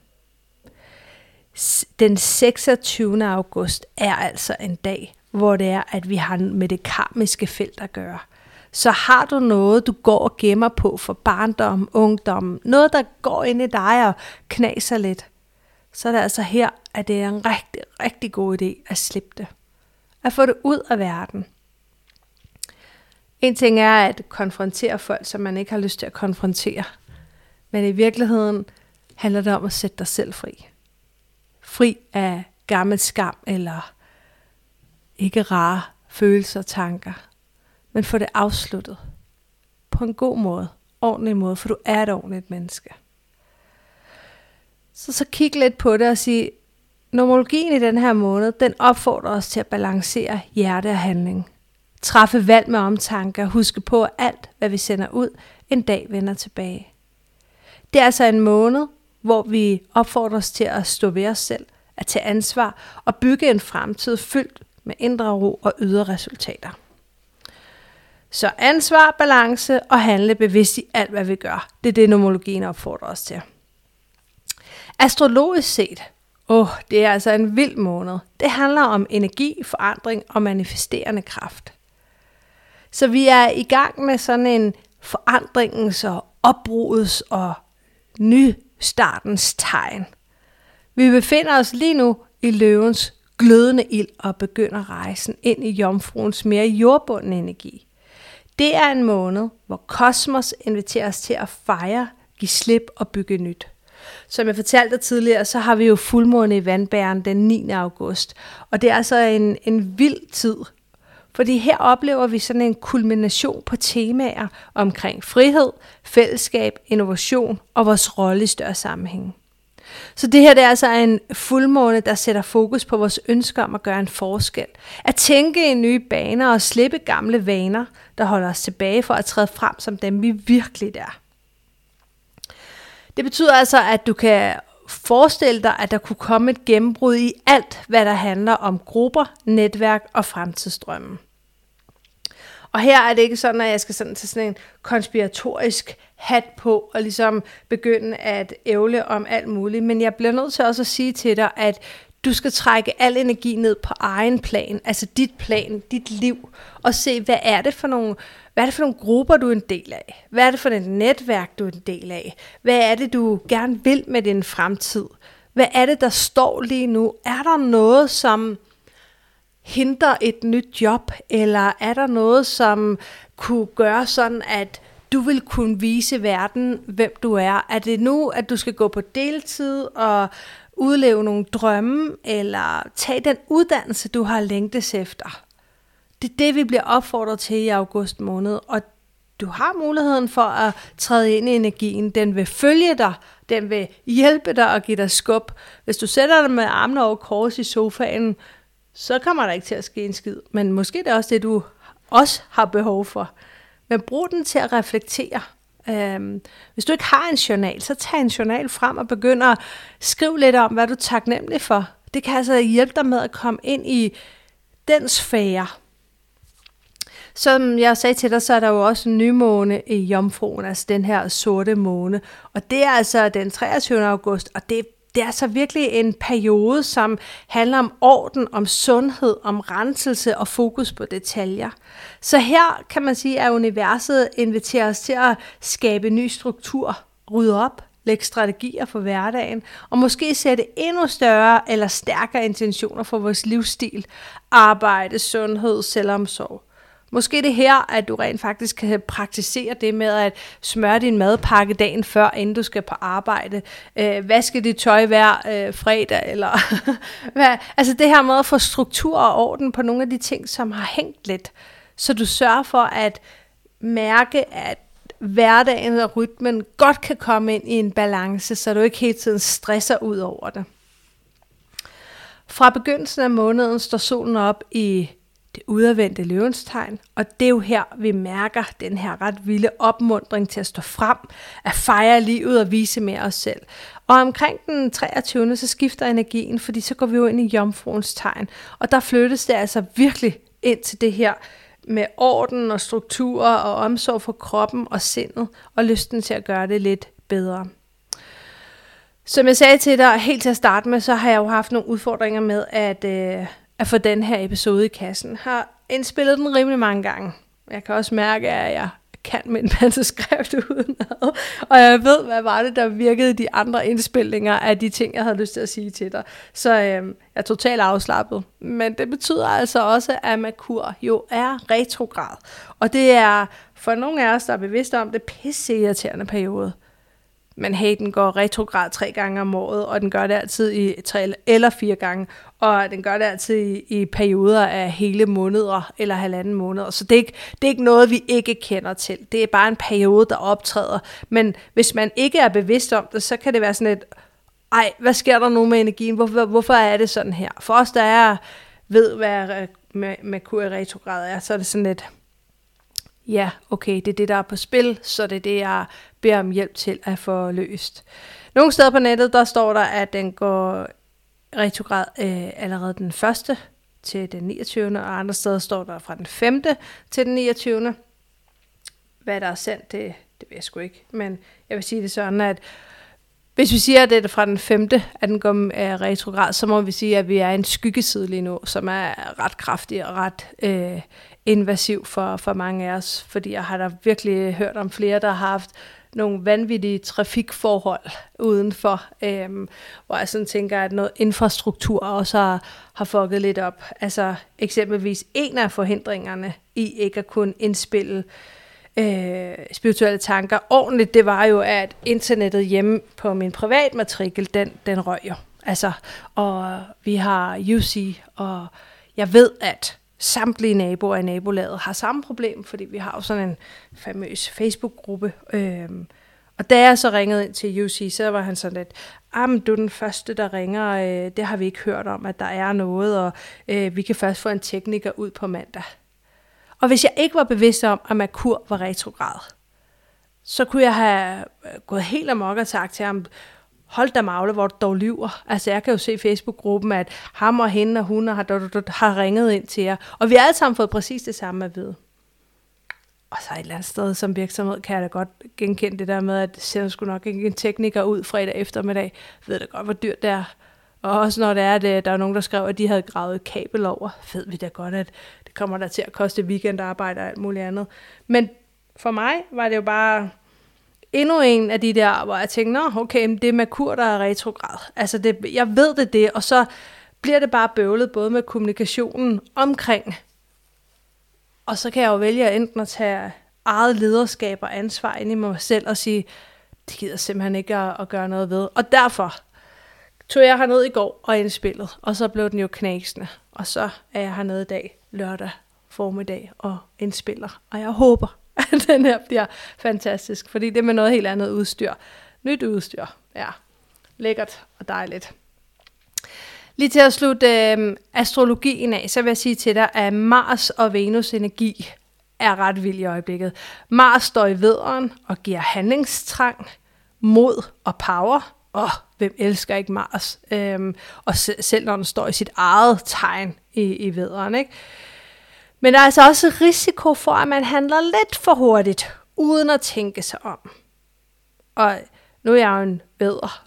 Den seksogtyvende august er altså en dag, hvor det er, at vi har med det karmiske felt at gøre. Så har du noget, du går og gemmer på for barndom, ungdom, noget, der går ind i dig og knaser lidt, så er det altså her, at det er en rigtig, rigtig god idé at slippe det. At få det ud af verden. En ting er at konfrontere folk, som man ikke har lyst til at konfrontere. Men i virkeligheden handler det om at sætte dig selv fri. Fri af gammel skam eller ikke rare følelser og tanker. Men få det afsluttet. På en god måde. Ordentlig måde, for du er et ordentligt menneske. Så så kig lidt på det og sige, numerologien i den her måned, den opfordrer os til at balancere hjerte og handling. Træffe valg med omtanke og huske på, at alt, hvad vi sender ud, en dag vender tilbage. Det er altså en måned, hvor vi opfordres til at stå ved os selv, at tage ansvar og bygge en fremtid fyldt med indre ro og ydre resultater. Så ansvar, balance og handle bevidst i alt, hvad vi gør. Det er det, numerologien opfordrer os til. Astrologisk set, åh, det er altså en vild måned. Det handler om energi, forandring og manifesterende kraft. Så vi er i gang med sådan en forandringens og opbrudets og nystartens tegn. Vi befinder os lige nu i løvens glødende ild og begynder rejsen ind i jomfruens mere jordbundne energi. Det er en måned, hvor kosmos inviterer os til at fejre, give slip og bygge nyt. Som jeg fortalte tidligere, så har vi jo fuldmåne i Vandbæren den niende august. Og det er altså en, en vild tid. Fordi her oplever vi sådan en kulmination på temaer omkring frihed, fællesskab, innovation og vores rolle i større sammenhæng. Så det her det er altså en fuldmåne, der sætter fokus på vores ønsker om at gøre en forskel. At tænke i nye baner og slippe gamle vaner, der holder os tilbage for at træde frem som dem, vi virkelig er. Det betyder altså, at du kan forestille dig, at der kunne komme et gennembrud i alt, hvad der handler om grupper, netværk og fremtidsdrømme. Og her er det ikke sådan, at jeg skal sådan tage sådan en konspiratorisk hat på og ligesom begynde at ævle om alt muligt. Men jeg bliver nødt til også at sige til dig, at du skal trække al energi ned på egen plan, altså dit plan, dit liv, og se, hvad er det for nogle, hvad er det for nogle grupper, du er en del af? Hvad er det for et netværk, du er en del af? Hvad er det, du gerne vil med din fremtid? Hvad er det, der står lige nu? Er der noget, som hindrer et nyt job, eller er der noget, som kunne gøre sådan, at du vil kunne vise verden, hvem du er? Er det nu, at du skal gå på deltid og udleve nogle drømme, eller tage den uddannelse, du har længtes efter? Det er det, vi bliver opfordret til i august måned, og du har muligheden for at træde ind i energien. Den vil følge dig, den vil hjælpe dig og give dig skub. Hvis du sætter dig med armene over kors i sofaen, så kommer der ikke til at ske en skid. Men måske det er også det, du også har behov for. Men brug den til at reflektere. Øhm, hvis du ikke har en journal, så tag en journal frem og begynd at skrive lidt om, hvad du er taknemmelig for. Det kan altså hjælpe dig med at komme ind i den sfære. Som jeg sagde til dig, så er der jo også en nymåne i Jomfruen, altså den her sorte måne. Og det er altså den treogtyvende august, og det, det er altså virkelig en periode, som handler om orden, om sundhed, om renselse og fokus på detaljer. Så her kan man sige, at universet inviterer os til at skabe ny struktur, rydde op, lægge strategier for hverdagen, og måske sætte endnu større eller stærkere intentioner for vores livsstil, arbejde, sundhed, selvomsorg. Måske det her, at du rent faktisk kan praktisere det med at smøre din madpakke dagen før, inden du skal på arbejde. Øh, hvad skal dit tøj være øh, fredag? Eller hvad? Altså det her med at få struktur og orden på nogle af de ting, som har hængt lidt. Så du sørger for at mærke, at hverdagen og rytmen godt kan komme ind i en balance, så du ikke hele tiden stresser ud over det. Fra begyndelsen af måneden står solen op i det udadvendte løvens tegn, og det er jo her, vi mærker den her ret vilde opmuntring til at stå frem, at fejre livet og vise mere os selv. Og omkring den treogtyvende så skifter energien, fordi så går vi jo ind i jomfruens tegn, og der flyttes det altså virkelig ind til det her med orden og struktur og omsorg for kroppen og sindet, og lysten til at gøre det lidt bedre. Som jeg sagde til dig helt til at starte med, så har jeg jo haft nogle udfordringer med at, øh, at få den her episode i kassen. Har indspillet den rimelig mange gange. Jeg kan også mærke, at jeg kan mit manuskript udenad, og jeg ved, hvad var det, der virkede i de andre indspilninger af de ting, jeg havde lyst til at sige til dig. Så øh, jeg er totalt afslappet. Men det betyder altså også, at Merkur jo er retrograd. Og det er for nogle af os, der er bevidste om det, pisseirriterende periode. Men hey, den går retrograd tre gange om året, og den gør det altid i tre eller fire gange, og den gør det altid i, i perioder af hele måneder eller halvanden måneder. Så det er, ikke, det er ikke noget, vi ikke kender til. Det er bare en periode, der optræder. Men hvis man ikke er bevidst om det, så kan det være sådan et, ej, hvad sker der nu med energien? Hvorfor, hvorfor er det sådan her? For os, der er, ved, hvad Merkur i retrograd er, så er det sådan lidt, ja, okay, det er det, der er på spil, så det er det, jeg beder om hjælp til at få løst. Nogle steder på nettet, der står der, at den går retrograd øh, allerede den første til den niogtyvende, og andre steder står der fra den femte til den niogtyvende. Hvad der er sendt, det, det ved jeg sgu ikke, men jeg vil sige det sådan, at hvis vi siger, at det er fra den femte, at den går øh, retrograd, så må vi sige, at vi er i en skyggeside lige nu, som er ret kraftig og ret øh, invasiv for, for mange af os. Fordi jeg har da virkelig hørt om flere, der har haft nogle vanvittige trafikforhold udenfor, øh, hvor jeg sådan tænker, at noget infrastruktur også har, har fucket lidt op. Altså eksempelvis en af forhindringerne i ikke at kunne indspille Øh, spirituelle tanker ordentligt, det var jo, at internettet hjemme på min privatmatrikel, den, den røg jo. Altså, og vi har U C, og jeg ved, at samtlige naboer i nabolaget har samme problem, fordi vi har jo sådan en famøs Facebook-gruppe. Øh, og da jeg så ringede ind til U C, så var han sådan lidt, ah, men du er den første, der ringer, øh, det har vi ikke hørt om, at der er noget, og øh, vi kan først få en tekniker ud på mandag. Og hvis jeg ikke var bevidst om, at Merkur var retrograd, så kunne jeg have gået helt amok og sagt til ham, hold da magle, hvor du dog lyver. Altså jeg kan jo se i Facebook-gruppen, at ham og hende og hun har, har ringet ind til jer. Og vi har alle sammen fået præcis det samme at vide. Og så et eller andet sted som virksomhed kan jeg da godt genkende det der med, at det sender sgu nok ikke en tekniker ud fredag eftermiddag. Jeg ved da godt, hvor dyrt det er. Og også når det er, at der er nogen, der skrev, at de havde gravet kabel over, ved vi da godt, at det kommer der til at koste weekendarbejde og alt muligt andet. Men for mig var det jo bare endnu en af de der, hvor jeg tænkte, nå okay, det er Merkur, der er retrograd. Altså det, jeg ved det det, og så bliver det bare bøvlet både med kommunikationen omkring. Og så kan jeg jo vælge enten at tage eget lederskab og ansvar ind i mig selv og sige, det gider simpelthen ikke at, at gøre noget ved. Og derfor tog jeg herned i går og indspillet, og så blev den jo knæsende. Og så er jeg hernede i dag, lørdag formiddag, og indspiller. Og jeg håber, at den her bliver fantastisk, fordi det er med noget helt andet udstyr. Nyt udstyr, ja. Lækkert og dejligt. Lige til at slutte øh, astrologien af, så vil jeg sige til dig, at Mars og Venus energi er ret vild i øjeblikket. Mars står i vædderen og giver handlingstrang, mod og power. Åh, oh, hvem elsker ikke Mars? Øhm, og se, selv når den står i sit eget tegn i, i vædderen, ikke? Men der er altså også risiko for, at man handler lidt for hurtigt, uden at tænke sig om. Og nu er jeg jo en vædder.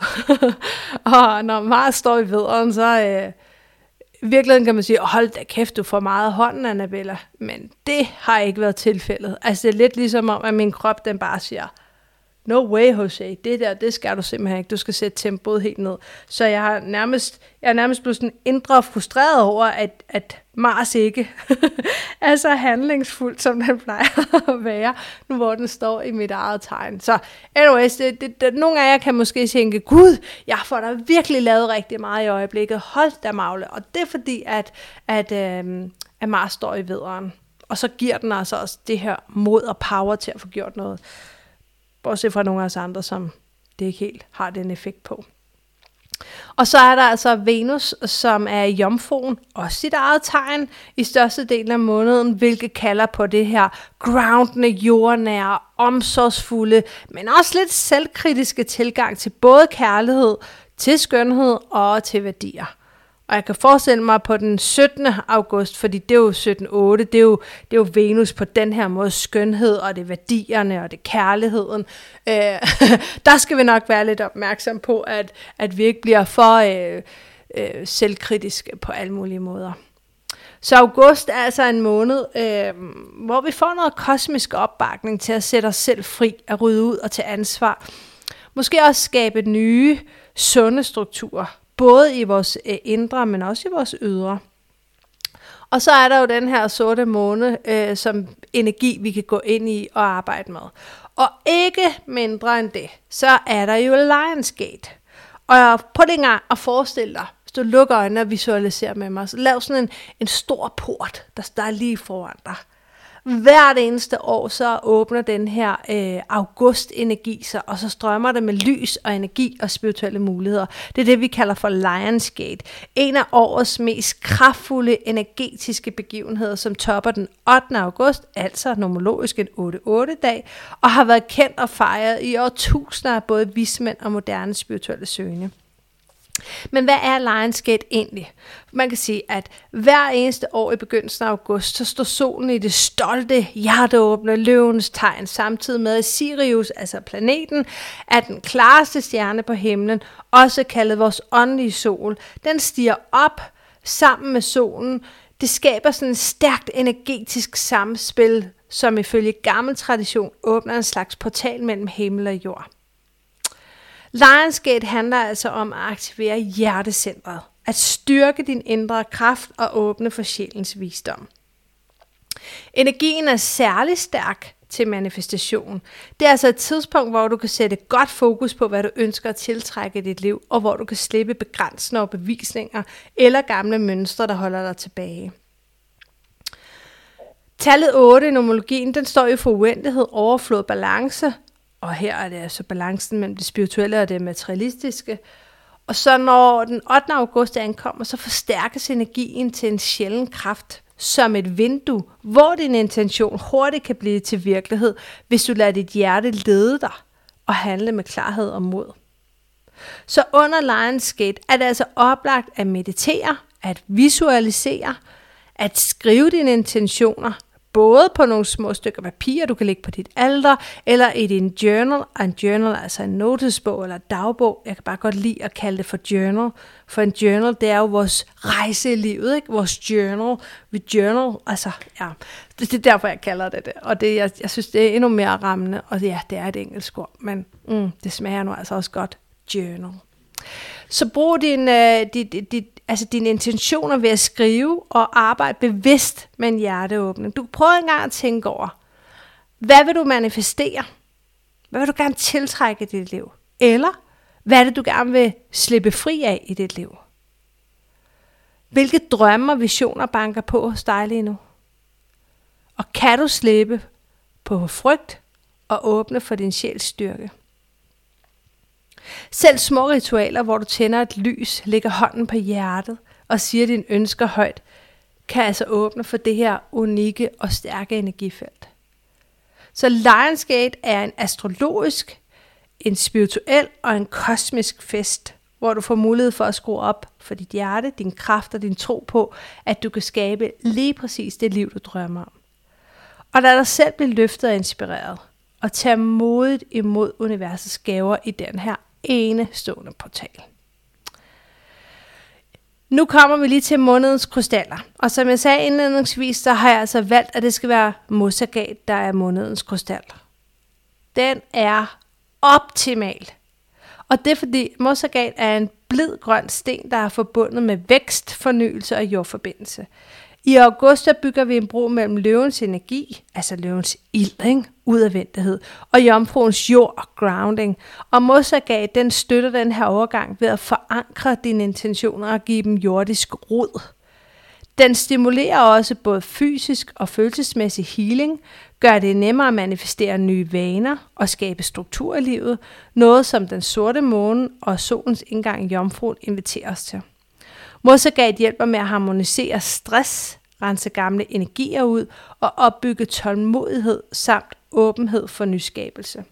Og når Mars står i vædderen, så øh, i virkeligheden kan man sige, hold da kæft, du får meget hånden, Annabella. Men det har ikke været tilfældet. Altså det er lidt ligesom om, at min krop den bare siger, no way, Jose, det der, det skal du simpelthen ikke. Du skal sætte tempoet helt ned. Så jeg har nærmest, jeg er nærmest blevet sådan indre frustreret over, at, at Mars ikke er så handlingsfuld, som den plejer at være, nu hvor den står i mit eget tegn. Så anyways, det, det, det, nogle af jer kan måske tænke, gud, jeg får da virkelig lavet rigtig meget i øjeblikket. Hold da magle. Og det er fordi, at, at, øh, at Mars står i vædderen. Og så giver den altså også det her mod og power til at få gjort noget. Bortset fra nogle af os andre, som det ikke helt har den effekt på. Og så er der altså Venus, som er i Jomfruen, og sit eget tegn i største del af måneden, hvilket kalder på det her groundende, jordnære, omsorgsfulde, men også lidt selvkritiske tilgang til både kærlighed, til skønhed og til værdier. Og jeg kan forestille mig på den syttende august, fordi det er jo sytten otte, det er jo, det er jo Venus på den her måde, skønhed, og det er værdierne, og det er kærligheden. Øh, der skal vi nok være lidt opmærksom på, at, at vi ikke bliver for øh, øh, selvkritiske på alle mulige måder. Så august er altså en måned, øh, hvor vi får noget kosmisk opbakning til at sætte os selv fri, at rydde ud og tage ansvar. Måske også skabe nye, sunde strukturer, både i vores øh, indre, men også i vores ydre. Og så er der jo den her sorte måne, øh, som energi, vi kan gå ind i og arbejde med. Og ikke mindre end det, så er der jo Lionsgate. Og prøv lige engang at forestille dig, hvis du lukker øjnene og visualiserer med mig, så lav sådan en, en stor port, der står lige foran dig. Hvert eneste år så åbner den her øh, august-energi sig, og så strømmer det med lys og energi og spirituelle muligheder. Det er det, vi kalder for Lionsgate. En af årets mest kraftfulde energetiske begivenheder, som topper den ottende august, altså numerologisk en otte otte-dag, og har været kendt og fejret i årtusinder af både vismænd og moderne spirituelle søgende. Men hvad er Lionsgate egentlig? Man kan sige, at hver eneste år i begyndelsen af august, så står solen i det stolte, hjerteåbne løvens tegn, samtidig med at Sirius, altså planeten, er den klareste stjerne på himlen, også kaldet vores åndelige sol. Den stiger op sammen med solen. Det skaber sådan et stærkt energetisk samspil, som ifølge gammel tradition åbner en slags portal mellem himmel og jord. Lionsgate handler altså om at aktivere hjertecentret, at styrke din indre kraft og åbne for sjælens visdom. Energien er særlig stærk til manifestation. Det er altså et tidspunkt, hvor du kan sætte godt fokus på, hvad du ønsker at tiltrække i dit liv, og hvor du kan slippe begrænsende overbevisninger eller gamle mønstre, der holder dig tilbage. Tallet otte i numerologien, den står jo for uendelighed, overflod, balance. Og her er det altså balancen mellem det spirituelle og det materialistiske. Og så når den ottende august ankommer, så forstærkes energien til en sjælden kraft som et vindue, hvor din intention hurtigt kan blive til virkelighed, hvis du lader dit hjerte lede dig og handle med klarhed og mod. Så under Lionsgate er det altså oplagt at meditere, at visualisere, at skrive dine intentioner, både på nogle små stykker papir, du kan lægge på dit alter, eller i din journal. En journal er altså en notesbog eller dagbog. Jeg kan bare godt lide at kalde det for journal. For en journal, det er jo vores rejse i livet, ikke? Vores journal. Vi journal, altså, ja. Det, det er derfor, jeg kalder det det. Og det, jeg, jeg synes, det er endnu mere rammende. Og ja, det er et engelsk ord, men mm, det smager nu altså også godt. Journal. Så brug din, øh, dit, dit, altså dine intentioner ved at skrive og arbejde bevidst med en hjerteåbning. Du prøver engang at tænke over, hvad vil du manifestere? Hvad vil du gerne tiltrække i dit liv? Eller hvad er det, du gerne vil slippe fri af i dit liv? Hvilke drømme og visioner banker på hos dig lige nu? Og kan du slippe på frygt og åbne for din sjæls styrke? Selv små ritualer, hvor du tænder et lys, lægger hånden på hjertet og siger dine ønsker højt, kan altså åbne for det her unikke og stærke energifelt. Så Lionsgate er en astrologisk, en spirituel og en kosmisk fest, hvor du får mulighed for at skrue op for dit hjerte, din kraft og din tro på, at du kan skabe lige præcis det liv, du drømmer om. Og lad dig selv blive løftet og inspireret, og tage modigt imod universets gaver i den her enestående portal. Nu kommer vi lige til månedens krystaller. Og som jeg sagde indledningsvis, så har jeg altså valgt, at det skal være Mosagat, der er månedens krystal. Den er optimal. Og det er fordi Mosagat er en blid grøn sten, der er forbundet med vækst, fornyelse og jordforbindelse. I august der bygger vi en bro mellem løvens energi, altså løvens ild, ikke? Udadvendthed, og jomfruens jord og grounding. Og Mosagat, den støtter den her overgang ved at forankre dine intentioner og give dem jordisk rod. Den stimulerer også både fysisk og følelsesmæssig healing, gør det nemmere at manifestere nye vaner og skabe struktur i livet, noget som den sorte måne og solens indgang i jomfruen inviterer os til. Mosagat hjælper med at harmonisere stress, rense gamle energier ud og opbygge tålmodighed samt åbenhed for nyskabelse.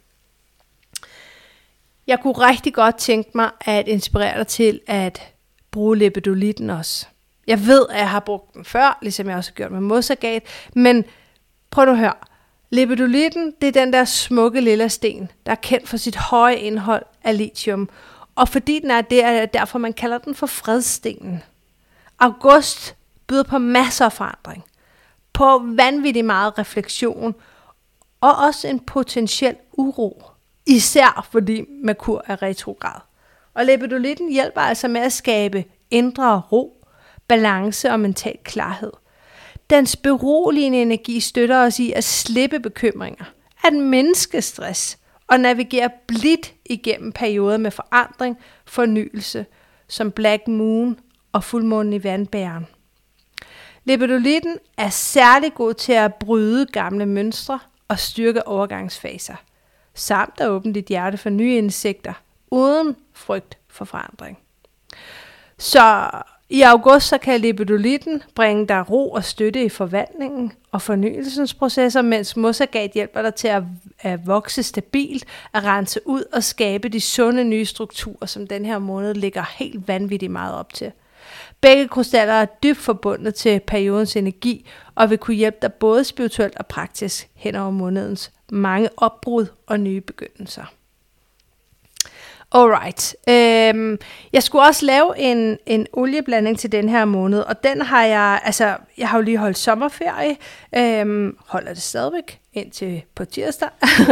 Jeg kunne rigtig godt tænke mig at inspirere dig til at bruge lepidolitten også. Jeg ved, at jeg har brugt den før, ligesom jeg også har gjort med Mosagat, men prøv nu at høre. Lepidolitten, det er den der smukke lille sten, der er kendt for sit høje indhold af lithium, og fordi den er det, er derfor man kalder den for fredstenen. August byder på masser af forandring, på vanvittigt meget refleksion, og også en potentiel uro, især fordi Merkur er retrograd. Og lepidolitten hjælper altså med at skabe indre ro, balance og mental klarhed. Dens beroligende energi støtter os i at slippe bekymringer, at mindske stress og navigere blidt igennem perioder med forandring, fornyelse, som Black Moon og fuldmånen i vandbæren. Lepidolitten er særlig god til at bryde gamle mønstre og styrke overgangsfaser, samt at åbne dit hjerte for nye indsigter, uden frygt for forandring. Så i august så kan lepidolitten bringe dig ro og støtte i forvandlingen og fornyelsens processer, mens Mosagat hjælper dig til at, at vokse stabilt, at rense ud og skabe de sunde nye strukturer, som den her måned ligger helt vanvittigt meget op til. Begge krystaller er dybt forbundet til periodens energi og vil kunne hjælpe dig både spirituelt og praktisk hen over månedens mange opbrud og nye begyndelser. Alright. Øhm, jeg skulle også lave en, en olieblanding til den her måned, og den har jeg, altså, jeg har jo lige holdt sommerferie, øhm, holder det stadigvæk indtil på tirsdag.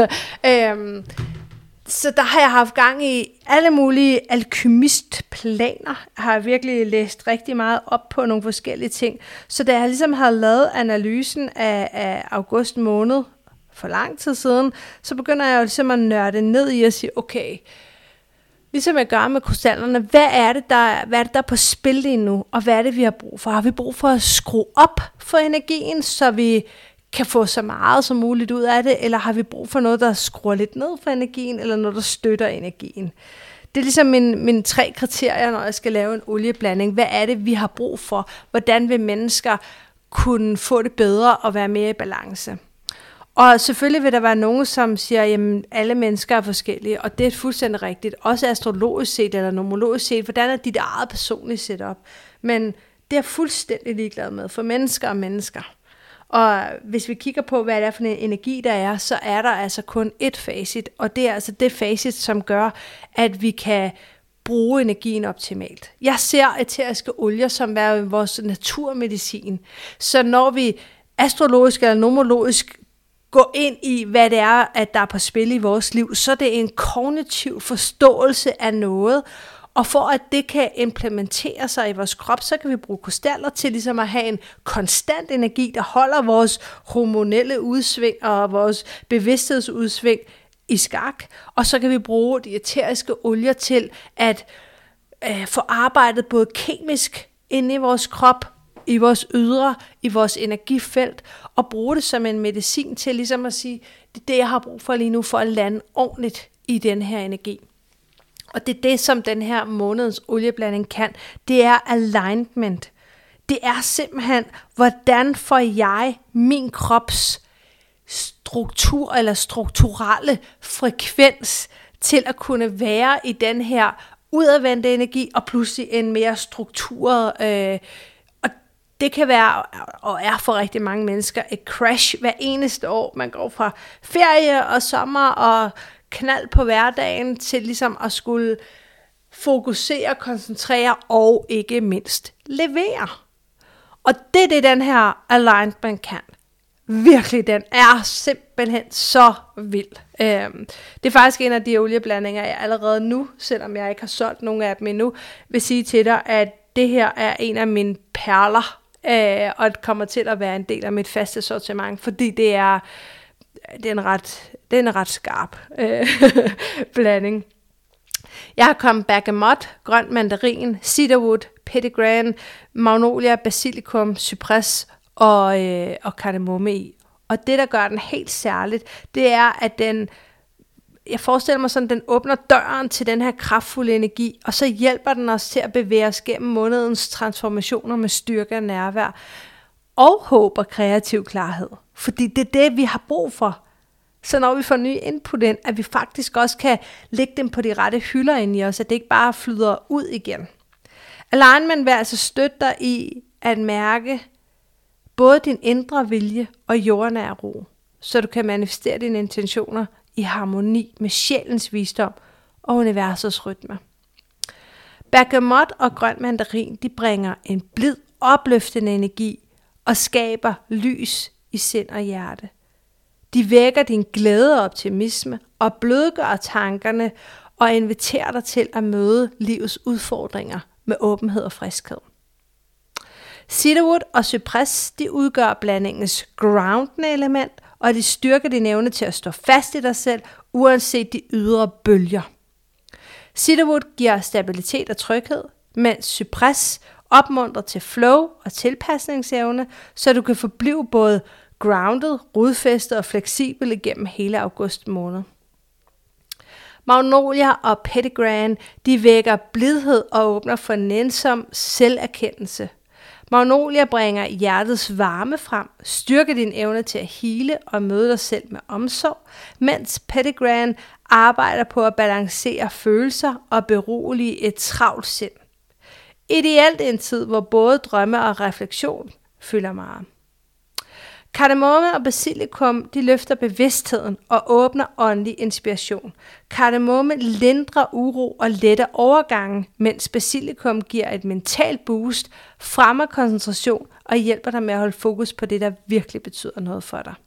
øhm, så der har jeg haft gang i alle mulige alkymistplaner. Jeg har virkelig læst rigtig meget op på nogle forskellige ting. Så da jeg ligesom har lavet analysen af, af august måned for lang tid siden, så begynder jeg jo ligesom at nørde ned i at sige, okay, ligesom jeg gør med krystallerne, hvad er det, der, hvad er det, der er på spil lige nu, og hvad er det, vi har brug for? Har vi brug for at skrue op for energien, så vi kan få så meget som muligt ud af det, eller har vi brug for noget, der skruer lidt ned for energien, eller noget, der støtter energien? Det er ligesom mine, mine tre kriterier, når jeg skal lave en olieblanding. Hvad er det, vi har brug for? Hvordan vil mennesker kunne få det bedre og være mere i balance? Og selvfølgelig vil der være nogen, som siger, at alle mennesker er forskellige, og det er fuldstændig rigtigt. Også astrologisk set eller nomologisk set, hvordan er dit eget personlige setup? Men det er jeg fuldstændig ligeglad med, for mennesker og mennesker. Og hvis vi kigger på, hvad det er for en energi, der er, så er der altså kun ét facit, og det er altså det facit, som gør, at vi kan bruge energien optimalt. Jeg ser æteriske olier som er vores naturmedicin, så når vi astrologisk eller nomologisk gå ind i, hvad det er, at der er på spil i vores liv, så det er en kognitiv forståelse af noget, og for at det kan implementere sig i vores krop, så kan vi bruge krystaller til ligesom at have en konstant energi, der holder vores hormonelle udsving og vores bevidsthedsudsving i skak, og så kan vi bruge de æteriske olier til at øh, få arbejdet både kemisk inde i vores krop, i vores ydre, i vores energifelt, og bruge det som en medicin til ligesom at sige, det er det, jeg har brug for lige nu, for at lande ordentligt i den her energi. Og det er det, som den her månedens olieblanding kan. Det er alignment. Det er simpelthen, hvordan får jeg min krops struktur eller strukturelle frekvens til at kunne være i den her udadvendte energi, og pludselig en mere struktureret øh, Det kan være, og er for rigtig mange mennesker, et crash hver eneste år. Man går fra ferie og sommer og knald på hverdagen til ligesom at skulle fokusere, koncentrere og ikke mindst levere. Og det er det, den her alignment kan. Virkelig, den er simpelthen så vild. Øhm, det er faktisk en af de olieblandinger, jeg allerede nu, selvom jeg ikke har solgt nogen af dem endnu, vil sige til dig, at det her er en af mine perler, øh, og det kommer til at være en del af mit faste sortiment, fordi det er, det er en ret, det er en ret skarp øh, blanding. Jeg har kommet bergamot, grøn mandarin, cedarwood, petitgrain, magnolia, basilikum, cypres og, øh, og kardemomme i. Og det, der gør den helt særligt, det er, at den, jeg forestiller mig sådan, den åbner døren til den her kraftfulde energi, og så hjælper den os til at bevæge os gennem månedens transformationer med styrke og nærvær, og håb og kreativ klarhed. Fordi det er det, vi har brug for. Så når vi får nye input ind, at vi faktisk også kan lægge dem på de rette hylder ind i os, at det ikke bare flyder ud igen. Alignment vil altså støtte dig i at mærke både din indre vilje og jordnær ro, så du kan manifestere dine intentioner i harmoni med sjælens visdom og universets rytme. Bergamot og grøn mandarin, de bringer en blid opløftende energi og skaber lys i sind og hjerte. De vækker din glæde og optimisme og blødgør tankerne og inviterer dig til at møde livets udfordringer med åbenhed og friskhed. Cedarwood og cypres, de udgør blandingens groundende element, og de styrker din evne til at stå fast i dig selv, uanset de ydre bølger. Cedarwood giver stabilitet og tryghed, mens cypres opmuntrer til flow og tilpasningsevne, så du kan forblive både grounded, rodfæstet og fleksibel igennem hele august måned. Magnolia og petitgrain, de vækker blidhed og åbner for nænsom selverkendelse. Magnolia bringer hjertets varme frem, styrker din evne til at hele og møde dig selv med omsorg, mens petitgrain arbejder på at balancere følelser og berolige et travlt sind. Ideelt en tid, hvor både drømme og refleksion fylder meget. Kardemomme og basilikum, de løfter bevidstheden og åbner åndelig inspiration. Kardemomme lindrer uro og letter overgangen, mens basilikum giver et mentalt boost, fremmer koncentration og hjælper dig med at holde fokus på det, der virkelig betyder noget for dig.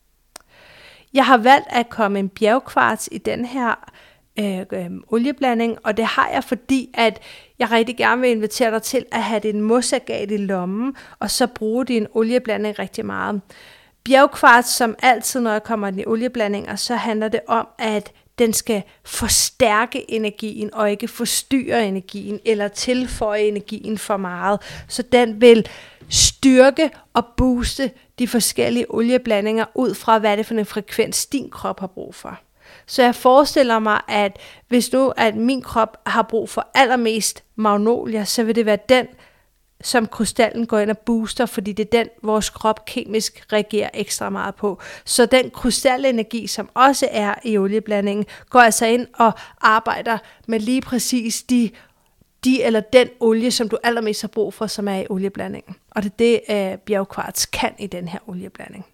Jeg har valgt at komme en bjergkvarts i den her øh, øh, olieblanding, og det har jeg, fordi at jeg rigtig gerne vil invitere dig til at have din mosagat i lommen, og så bruge din olieblanding rigtig meget. Bjergkvarts, som altid, når jeg kommer ind i olieblandinger, så handler det om, at den skal forstærke energien, og ikke forstyrre energien, eller tilføje energien for meget. Så den vil styrke og booste de forskellige olieblandinger ud fra, hvad det er for en frekvens, din krop har brug for. Så jeg forestiller mig, at hvis nu at min krop har brug for allermest magnolia, så vil det være den, som krystallen går ind og booster, fordi det er den, vores krop kemisk reagerer ekstra meget på. Så den krystalenergi, som også er i olieblandingen, går altså ind og arbejder med lige præcis de, de eller den olie, som du allermest har brug for, som er i olieblandingen. Og det er det, uh, bjergkvarts kan i den her olieblanding.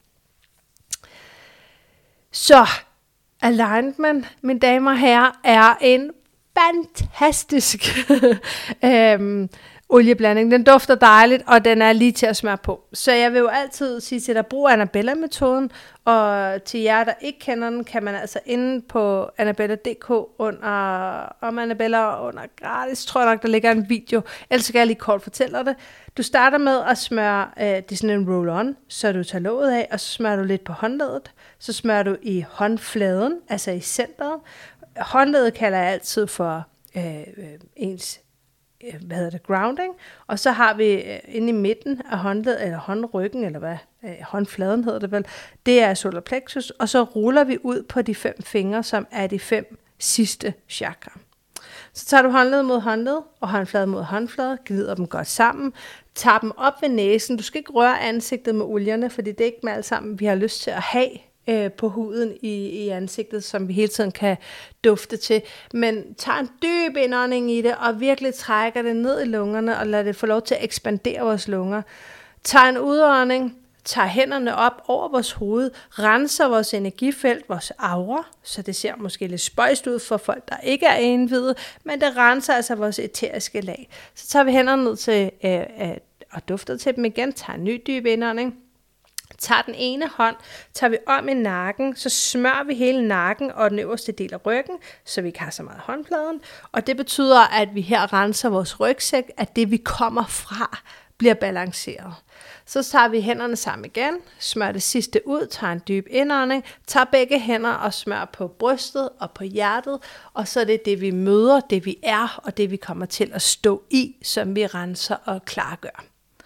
Så alignment, mine damer og herrer, er en fantastisk øhm, olieblanding. Den dufter dejligt, og den er lige til at smøre på. Så jeg vil jo altid sige til dig, brug Annabella-metoden, og til jer, der ikke kender den, kan man altså inde på annabella punktum d k under, om Annabella under gratis, tror jeg nok, der ligger en video. Ellers kan jeg lige kort fortælle dig det. Du starter med at smøre, øh, det er sådan en roll-on, så du tager låget af, og så smører du lidt på håndledet. Så smører du i håndfladen, altså i centret. Håndledet kalder jeg altid for øh, øh, ens hvad hedder det, grounding, og så har vi øh, inde i midten af håndledet, eller håndryggen, eller hvad, øh, håndfladen hedder det vel, det er solar plexus, og så ruller vi ud på de fem fingre, som er de fem sidste chakra. Så tager du håndledet mod håndled, og håndflade mod håndflade, glider dem godt sammen, tager dem op ved næsen, du skal ikke røre ansigtet med olierne, fordi det er ikke med alt sammen, vi har lyst til at have på huden i, i ansigtet, som vi hele tiden kan dufte til. Men tag en dyb indånding i det, og virkelig trækker det ned i lungerne, og lad det få lov til at ekspandere vores lunger. Tag en udånding, tag hænderne op over vores hoved, renser vores energifelt, vores aura, så det ser måske lidt spøjst ud for folk, der ikke er indviede, men det renser altså vores eteriske lag. Så tager vi hænderne ned til øh, øh, og dufter til dem igen, tager en ny dyb indånding, tager den ene hånd, tager vi om i nakken, så smører vi hele nakken og den øverste del af ryggen, så vi ikke har så meget håndfladen. Og det betyder, at vi her renser vores rygsæk, at det vi kommer fra bliver balanceret. Så tager vi hænderne sammen igen, smører det sidste ud, tager en dyb indånding, tager begge hænder og smører på brystet og på hjertet, og så er det det, vi møder, det vi er, og det vi kommer til at stå i, som vi renser og klargør.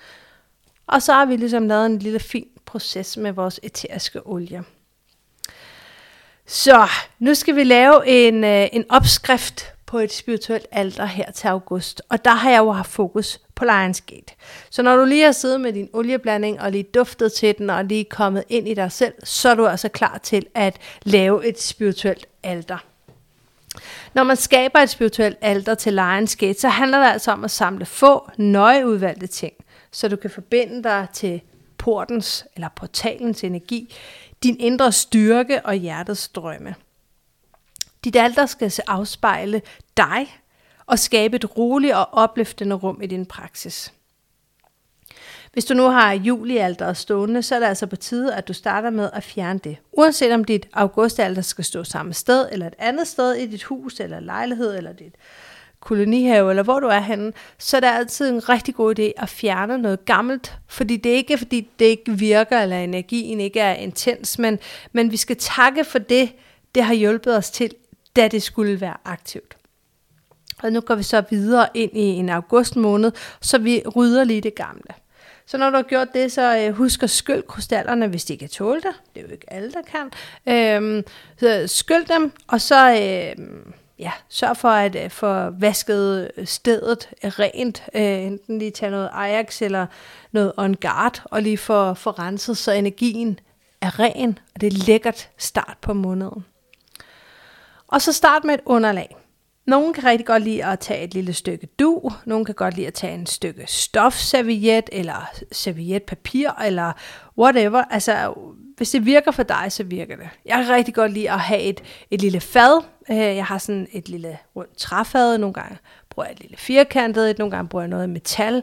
Og så har vi ligesom lavet en lille fin proces med vores eteriske olie. Så nu skal vi lave en, en opskrift på et spirituelt alter her til august. Og der har jeg jo haft fokus på Lionsgate. Så når du lige har siddet med din olieblanding og lige duftet til den og lige kommet ind i dig selv, så er du altså klar til at lave et spirituelt alter. Når man skaber et spirituelt alter til Lionsgate, så handler det altså om at samle få nøje udvalgte ting, så du kan forbinde dig til portens eller portalens energi, din indre styrke og hjertets drømme. Dit alter skal afspejle dig og skabe et roligt og opløftende rum i din praksis. Hvis du nu har julialter stående, så er det altså på tide, at du starter med at fjerne det. Uanset om dit augustalter skal stå samme sted, eller et andet sted i dit hus, eller lejlighed, eller dit kolonihave, eller hvor du er henne, så er det altid en rigtig god idé at fjerne noget gammelt, fordi det er ikke, fordi det ikke virker, eller energien ikke er intens, men, men vi skal takke for det, det har hjulpet os til, da det skulle være aktivt. Og nu går vi så videre ind i en august måned, så vi rydder lige det gamle. Så når du har gjort det, så øh, husk at skyld krystallerne, hvis de kan tåle det. Det er jo ikke alle, der kan. Øhm, så skyld dem, og så øh, ja, sørg for at øh, få vasket stedet rent. Øh, enten lige tage noget Ajax eller noget On Guard, og lige få, få renset, så energien er ren, og det er lækkert start på måneden. Og så start med et underlag. Nogle kan rigtig godt lide at tage et lille stykke dug, nogle kan godt lide at tage en stykke stofserviet, eller servietpapir, eller whatever. Altså, hvis det virker for dig, så virker det. Jeg kan rigtig godt lide at have et, et lille fad. Jeg har sådan et lille rundt træfad, nogle gange bruger jeg et lille firkantet, nogle gange bruger jeg noget metal.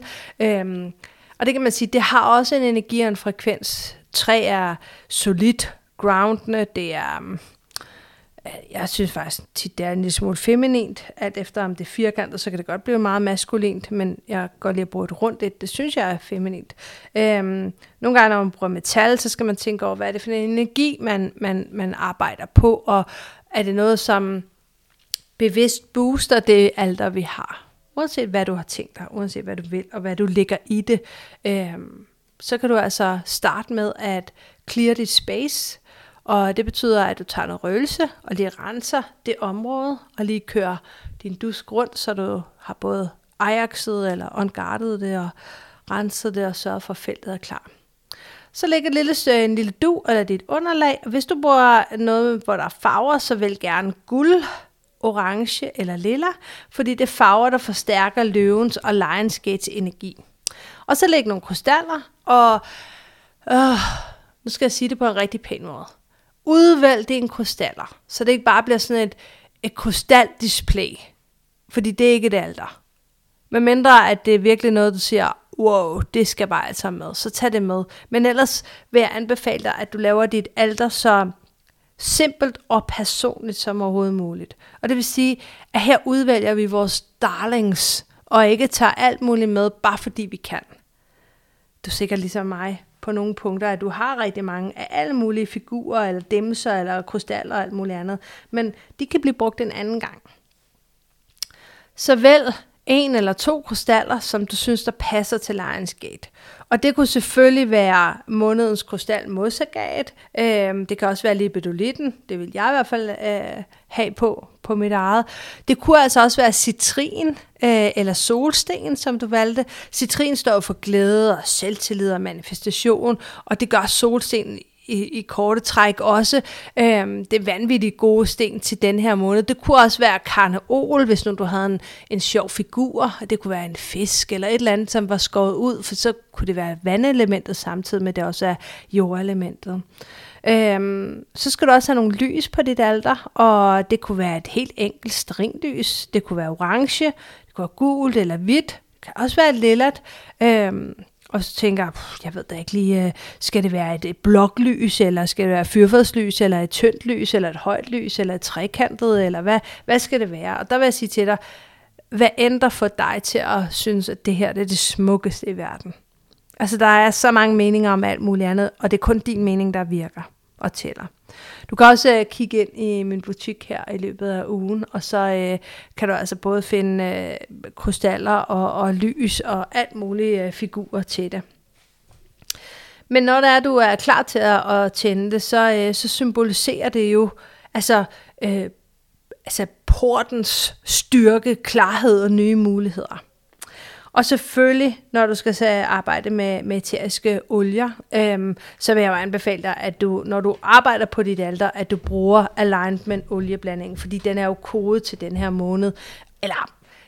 Og det kan man sige, det har også en energi og en frekvens. Træ er solidt, groundende, det er... Jeg synes faktisk tit, det er en lille smule feminint, at efter om det er firkantet, så kan det godt blive meget maskulint, men jeg kan godt lide at bruge et rundt et, det synes jeg er feminint. Øhm, nogle gange, når man bruger metal, så skal man tænke over, hvad er det for en energi, man, man, man arbejder på, og er det noget, som bevidst booster det alter, vi har. Uanset hvad du har tænkt dig, uanset hvad du vil, og hvad du lægger i det, øhm, så kan du altså starte med at clear dit space. Og det betyder, at du tager noget røgelse og lige renser det område, og lige kører din dusk rundt, så du har både Ajaxet eller OnGuardet det, og renset det, og sørget for, at feltet er klar. Så læg et lille, en lille dug eller dit underlag. Hvis du bruger noget, hvor der er farver, så vælg gerne guld, orange eller lilla, fordi det er farver, der forstærker løvens og Lionsgates energi. Og så læg nogle krystaller, og øh, nu skal jeg sige det på en rigtig pæn måde. Udvælg dine krystaller, så det ikke bare bliver sådan et, et krystaldisplay, fordi det er ikke et alter. Men mindre at det er virkelig noget, du siger, wow, det skal bare altså med, så tag det med. Men ellers vil jeg anbefale dig, at du laver dit alter så simpelt og personligt som overhovedet muligt. Og det vil sige, at her udvælger vi vores darlings, og ikke tager alt muligt med, bare fordi vi kan. Du er sikkert ligesom mig på nogle punkter, at du har rigtig mange af alle mulige figurer, eller dimser, eller krystaller og alt muligt andet. Men de kan blive brugt en anden gang. Så vælg en eller to krystaller, som du synes, der passer til Lionsgate. Og det kunne selvfølgelig være månedens krystal Mosagat. Øhm, det kan også være libidolitten. Det vil jeg i hvert fald øh, have på, på mit eget. Det kunne altså også være citrin øh, eller solsten, som du valgte. Citrin står for glæde og selvtillid og manifestation, og det gør solsten i, i korte træk også. Øhm, det er vanvittigt gode sten til den her måned. Det kunne også være karneol, hvis nu du havde en, en sjov figur. Det kunne være en fisk eller et eller andet, som var skåret ud, for så kunne det være vandelementet samtidig med, at det også er jordelementet. Øhm, så skal du også have nogle lys på dit alter, og det kunne være et helt enkelt stringlys. Det kunne være orange, det kunne være gult eller hvidt. Det kan også være lillet. Øhm, Og så tænker jeg, jeg ved da ikke lige, skal det være et bloklys, eller skal det være fyrfadslys, eller et tyndt lys, eller et højt lys, eller et trekantet, eller hvad, hvad skal det være? Og der vil jeg sige til dig, hvad ændrer for dig til at synes, at det her det er det smukkeste i verden? Altså, der er så mange meninger om alt muligt andet, og det er kun din mening, der virker og tæller. Du kan også uh, kigge ind i min butik her i løbet af ugen, og så uh, kan du altså både finde uh, krystaller og, og lys og alt mulige uh, figurer til det. Men når der er, du er klar til at, at tænde det, så, uh, så symboliserer det jo altså, uh, altså portens styrke, klarhed og nye muligheder. Og selvfølgelig, når du skal arbejde med, med æteriske olier, øhm, så vil jeg jo anbefale dig, at du, når du arbejder på dit alter, at du bruger alignment olieblandingen, fordi den er jo kodet til den her måned. Eller,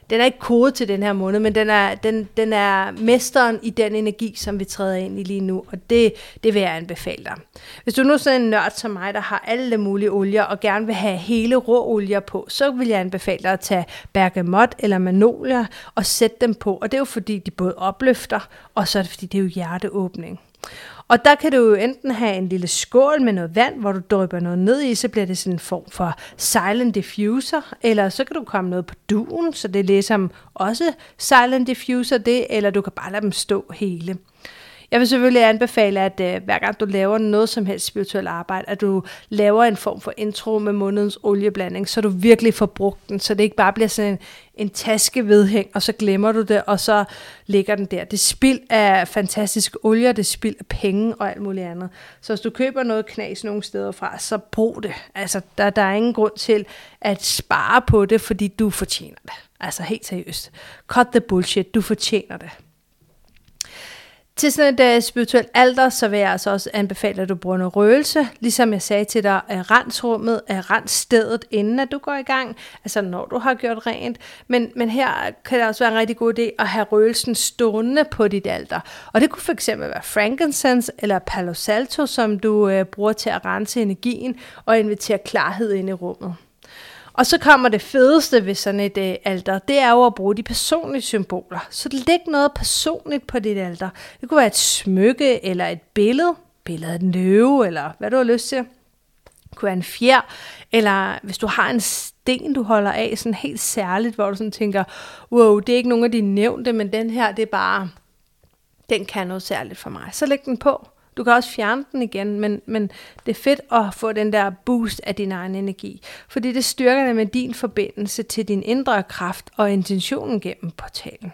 den er ikke kodet til den her måned, men den er, den, den er mesteren i den energi, som vi træder ind i lige nu, og det, det vil jeg anbefale dig. Hvis du nu er sådan en nørd som mig, der har alle mulige olier, og gerne vil have hele råolier på, så vil jeg anbefale dig at tage bergamot eller magnolia og sætte dem på, og det er jo fordi, de både opløfter, og så er det fordi, det er jo hjerteåbning. Og der kan du jo enten have en lille skål med noget vand, hvor du drypper noget ned i, så bliver det sådan en form for silent diffuser, eller så kan du komme noget på duen, så det er ligesom også silent diffuser det, eller du kan bare lade dem stå hele. Jeg vil selvfølgelig anbefale, at uh, hver gang du laver noget som helst spirituelt arbejde, at du laver en form for intro med månedens olieblanding, så du virkelig får brugt den, så det ikke bare bliver sådan en, en taskevedhæng, og så glemmer du det, og så ligger den der. Det er spild af fantastiske olier, det er spild af penge og alt muligt andet. Så hvis du køber noget knas nogle steder fra, så brug det. Altså, der, der er ingen grund til at spare på det, fordi du fortjener det. Altså helt seriøst. Cut the bullshit, du fortjener det. Til sådan et uh, spirituelt alter, så vil jeg altså også anbefale, at du bruger noget røgelse. Ligesom jeg sagde til dig, uh, rens rummet, uh, rens stedet, inden at du går i gang. Altså når du har gjort rent. Men, men her kan det også være en rigtig god idé at have røgelsen stående på dit alter. Og det kunne fx være frankincense eller palo santo, som du uh, bruger til at rense energien og invitere klarhed ind i rummet. Og så kommer det fedeste ved sådan et øh, alter, det er jo at bruge de personlige symboler. Så læg noget personligt på dit alter. Det kunne være et smykke eller et billede, billede af en løve, eller hvad du har lyst til. Det kunne være en fjer, eller hvis du har en sten, du holder af, sådan helt særligt, hvor du sådan tænker, wow, det er ikke nogen af de nævnte, men den her, det er bare, den kan noget særligt for mig. Så læg den på. Du kan også fjerne den igen, men, men det er fedt at få den der boost af din egen energi. Fordi det styrker med din forbindelse til din indre kraft og intentionen gennem portalen.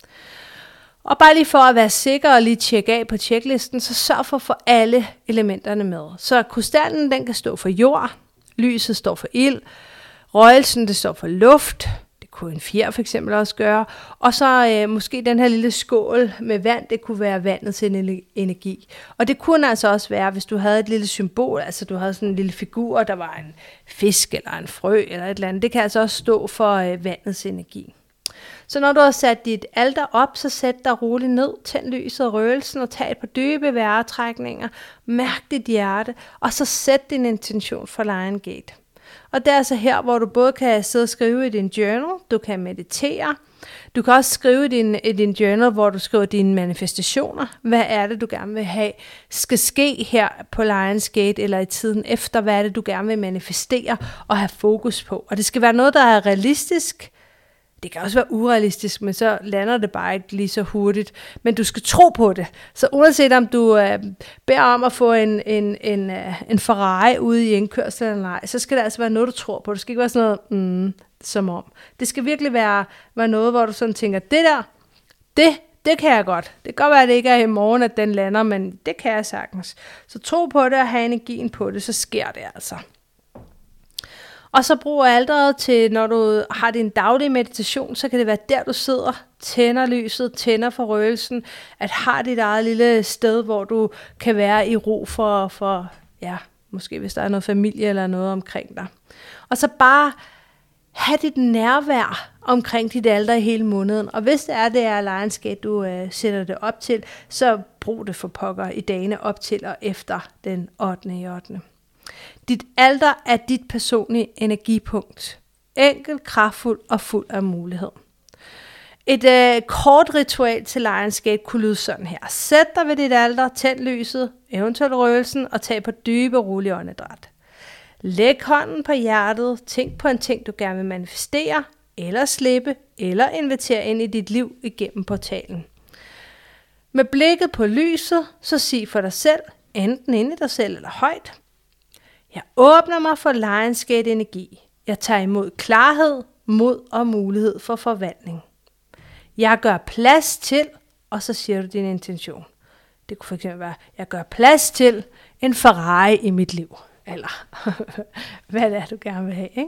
Og bare lige for at være sikker og lige tjekke af på checklisten, så sørg for at få alle elementerne med. Så krystallen, den kan stå for jord, lyset står for ild, røgelsen, det står for luft, kunne en fjer for eksempel også gøre. Og så øh, måske den her lille skål med vand, det kunne være vandet til en energi. Og det kunne altså også være, hvis du havde et lille symbol, altså du havde sådan en lille figur, der var en fisk eller en frø eller et eller andet. Det kan altså også stå for øh, vandets energi. Så når du har sat dit alter op, så sæt dig roligt ned, tænd lyset og røgelsen og tag et par dybe vejrtrækninger. Mærk dit hjerte, og så sæt din intention for Lion Gate. Og det er altså her, hvor du både kan sidde og skrive i din journal, du kan meditere, du kan også skrive i din, i din journal, hvor du skriver dine manifestationer. Hvad er det, du gerne vil have skal ske her på Lions Gate, eller i tiden efter, hvad er det, du gerne vil manifestere og have fokus på. Og det skal være noget, der er realistisk. Det kan også være urealistisk, men så lander det bare ikke lige så hurtigt. Men du skal tro på det. Så uanset om du øh, beder om at få en, en, en, øh, en Ferrari ude i indkørsel eller nej, så skal det altså være noget, du tror på. Det skal ikke være sådan noget, mm, som om. Det skal virkelig være, være noget, hvor du sådan tænker, det der, det, det kan jeg godt. Det kan godt være, at det ikke er i morgen, at den lander, men det kan jeg sagtens. Så tro på det og have energien på det, så sker det altså. Og så brug alteret til, når du har din daglige meditation, så kan det være der, du sidder, tænder lyset, tænder for røgelsen, at har dit eget lille sted, hvor du kan være i ro for, for, ja, måske hvis der er noget familie eller noget omkring dig. Og så bare have dit nærvær omkring dit alter i hele måneden. Og hvis det er, det er Lions Gate, du øh, sætter det op til, så brug det for pokker i dagene op til og efter den ottende i ottende Dit alter er dit personlige energipunkt. Enkelt, kraftfuld og fuld af mulighed. Et øh, kort ritual til Lions Gate kunne lyde sådan her. Sæt dig ved dit alter, tænd lyset, eventuelt røgelsen og tag på dybe og rolige åndedræt. Læg hånden på hjertet, tænk på en ting, du gerne vil manifestere, eller slippe, eller invitere ind i dit liv igennem portalen. Med blikket på lyset, så sig for dig selv, enten inde i dig selv eller højt. Jeg åbner mig for Lions Gate energi. Jeg tager imod klarhed, mod og mulighed for forvandling. Jeg gør plads til, og så siger du din intention. Det kunne fx være, jeg gør plads til en Ferrari i mit liv. Eller hvad det er, du gerne vil have. Ikke?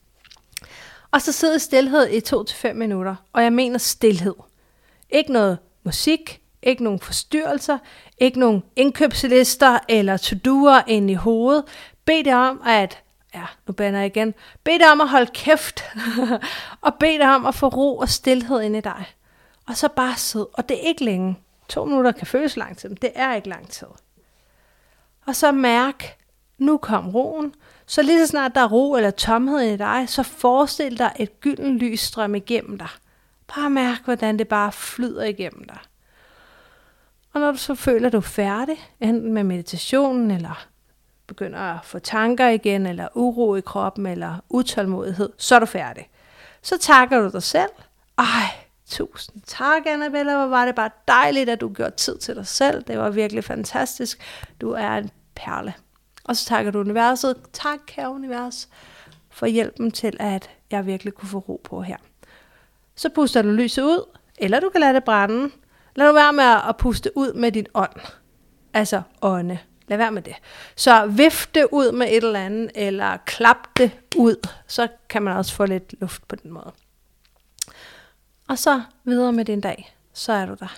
Og så sidder i stilhed i to til fem minutter. Og jeg mener stilhed. Ikke noget musik, ikke nogen forstyrrelser, ikke nogen indkøbslister eller to-do'er ind i hovedet. Bed dig om at ja, nu bander jeg igen, bed dig om at holde kæft, og bed dig om at få ro og stilhed ind i dig. Og så bare sid, og det er ikke længe. To minutter kan føles lang tid, men det er ikke lang tid. Og så mærk, nu kom roen. Så lige så snart der er ro eller tomhed i dig, så forestil dig et gylden lys strøm igennem dig. Bare mærk, hvordan det bare flyder igennem dig. Og når du så føler, at du er færdig, enten med meditationen, eller begynder at få tanker igen, eller uro i kroppen, eller utålmodighed, så er du færdig. Så takker du dig selv. Ej, tusind tak, Annabella. Hvor var det bare dejligt, at du gjorde tid til dig selv. Det var virkelig fantastisk. Du er en perle. Og så takker du universet. Tak, kære univers, for hjælpen til, at jeg virkelig kunne få ro på her. Så puster du lyset ud, eller du kan lade det brænde. Lad nu være med at puste ud med din ånd. Altså ånde. Lad være med det. Så vift det ud med et eller andet, eller klap det ud. Så kan man også få lidt luft på den måde. Og så videre med din dag. Så er du der.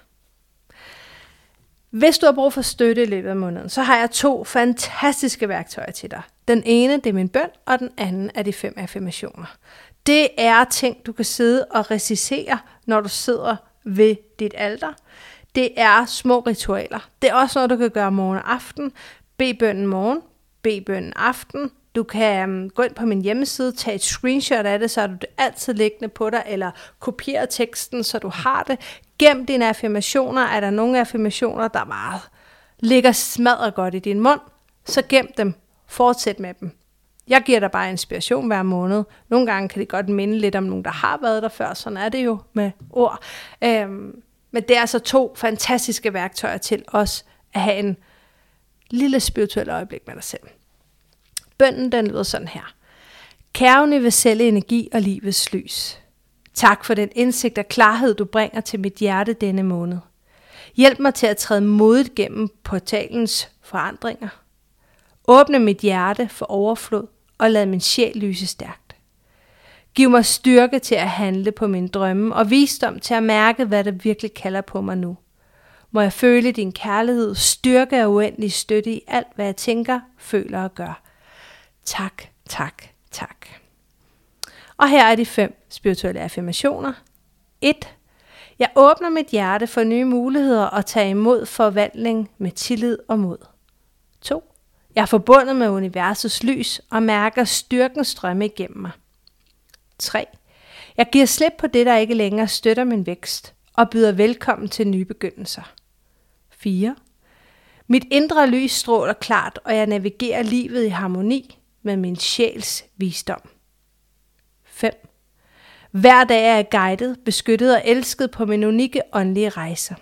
Hvis du har brug for støtte i løbet af måneden, så har jeg to fantastiske værktøjer til dig. Den ene, det er min bøn, og den anden er de fem affirmationer. Det er ting, du kan sidde og recitere, når du sidder ved dit alter. Det er små ritualer. Det er også noget, du kan gøre morgen og aften. Bed bønnen morgen, bed bønnen aften. Du kan um, gå ind på min hjemmeside, tage et screenshot af det, så har du det altid liggende på dig, eller kopiere teksten, så du har det. Gem dine affirmationer. Er der nogle affirmationer, der meget ligger smadret godt i din mund, så gem dem. Fortsæt med dem. Jeg giver dig bare inspiration hver måned. Nogle gange kan det godt minde lidt om nogen, der har været der før. Sådan er det jo med ord. Øhm, men det er altså to fantastiske værktøjer til os at have en lille spirituel øjeblik med dig selv. Bønnen, den lyder sådan her. Kære universelle energi og livets lys. Tak for den indsigt og klarhed, du bringer til mit hjerte denne måned. Hjælp mig til at træde modigt gennem portalens forandringer. Åbne mit hjerte for overflod og lad min sjæl lyse stærkt. Giv mig styrke til at handle på mine drømme og visdom til at mærke, hvad der virkelig kalder på mig nu. Må jeg føle din kærlighed, styrke og uendelig støtte i alt, hvad jeg tænker, føler og gør. Tak, tak, tak. Og her er de fem spirituelle affirmationer. et. Jeg åbner mit hjerte for nye muligheder og tager imod forvandling med tillid og mod. to. Jeg er forbundet med universets lys og mærker styrken strømme igennem mig. tre. Jeg giver slip på det, der ikke længere støtter min vækst og byder velkommen til nye begyndelser. fire. Mit indre lys stråler klart, og jeg navigerer livet i harmoni med min sjæls visdom. fem. Hver dag er jeg guidet, beskyttet og elsket på min unikke åndelige rejse.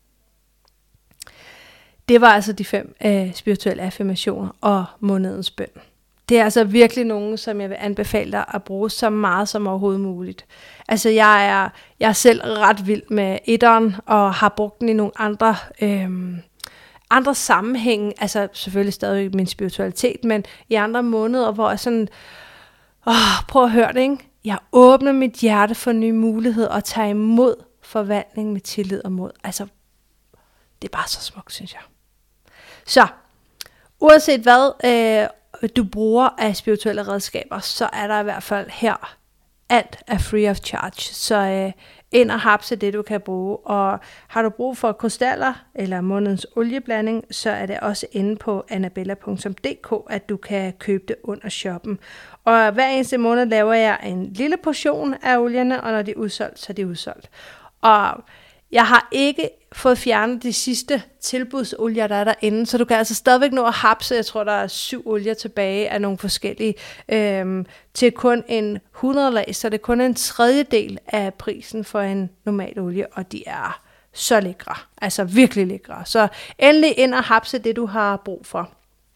Det var altså de fem øh, spirituelle affirmationer og månedens bøn. Det er altså virkelig nogle, som jeg vil anbefale dig at bruge så meget som overhovedet muligt. Altså jeg er, jeg er selv ret vild med etteren og har brugt den i nogle andre, øh, andre sammenhænge. Altså selvfølgelig stadig min spiritualitet, men i andre måneder, hvor jeg sådan, åh, prøv at høre det, ikke? Jeg åbner mit hjerte for nye muligheder og tager imod forvandling med tillid og mod. Altså, det er bare så smukt, synes jeg. Så, uanset hvad øh, du bruger af spirituelle redskaber, så er der i hvert fald her, alt er free of charge. Så øh, ind og hapse det, du kan bruge. Og har du brug for krystaller eller månedens olieblanding, så er det også inde på annabella punktum d k, at du kan købe det under shoppen. Og hver eneste måned laver jeg en lille portion af olierne, og når de er udsolgt, så er de udsolgt. Og jeg har ikke fået fjernet de sidste tilbudsolier, der er derinde, så du kan altså stadigvæk nå at hapse. Jeg tror, der er syv olier tilbage af nogle forskellige, øhm, til kun en hundrede lag, så det er kun en tredjedel af prisen for en normal olie, og de er så lækre, altså virkelig lækre. Så endelig ind og hapse det, du har brug for.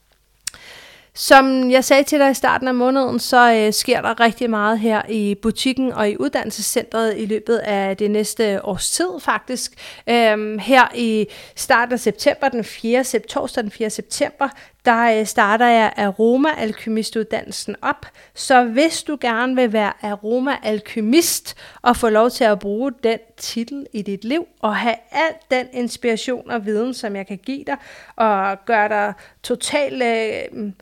Som jeg sagde til dig i starten af måneden, så øh, sker der rigtig meget her i butikken og i uddannelsescentret i løbet af det næste års tid faktisk. Øhm, her i starten af september, den fjerde, torsdag den fjerde september, der øh, starter jeg aroma-alkymistuddannelsen op. Så hvis du gerne vil være aroma-alkymist og få lov til at bruge den titel i dit liv og have al den inspiration og viden, som jeg kan give dig, og gøre dig totalt Øh,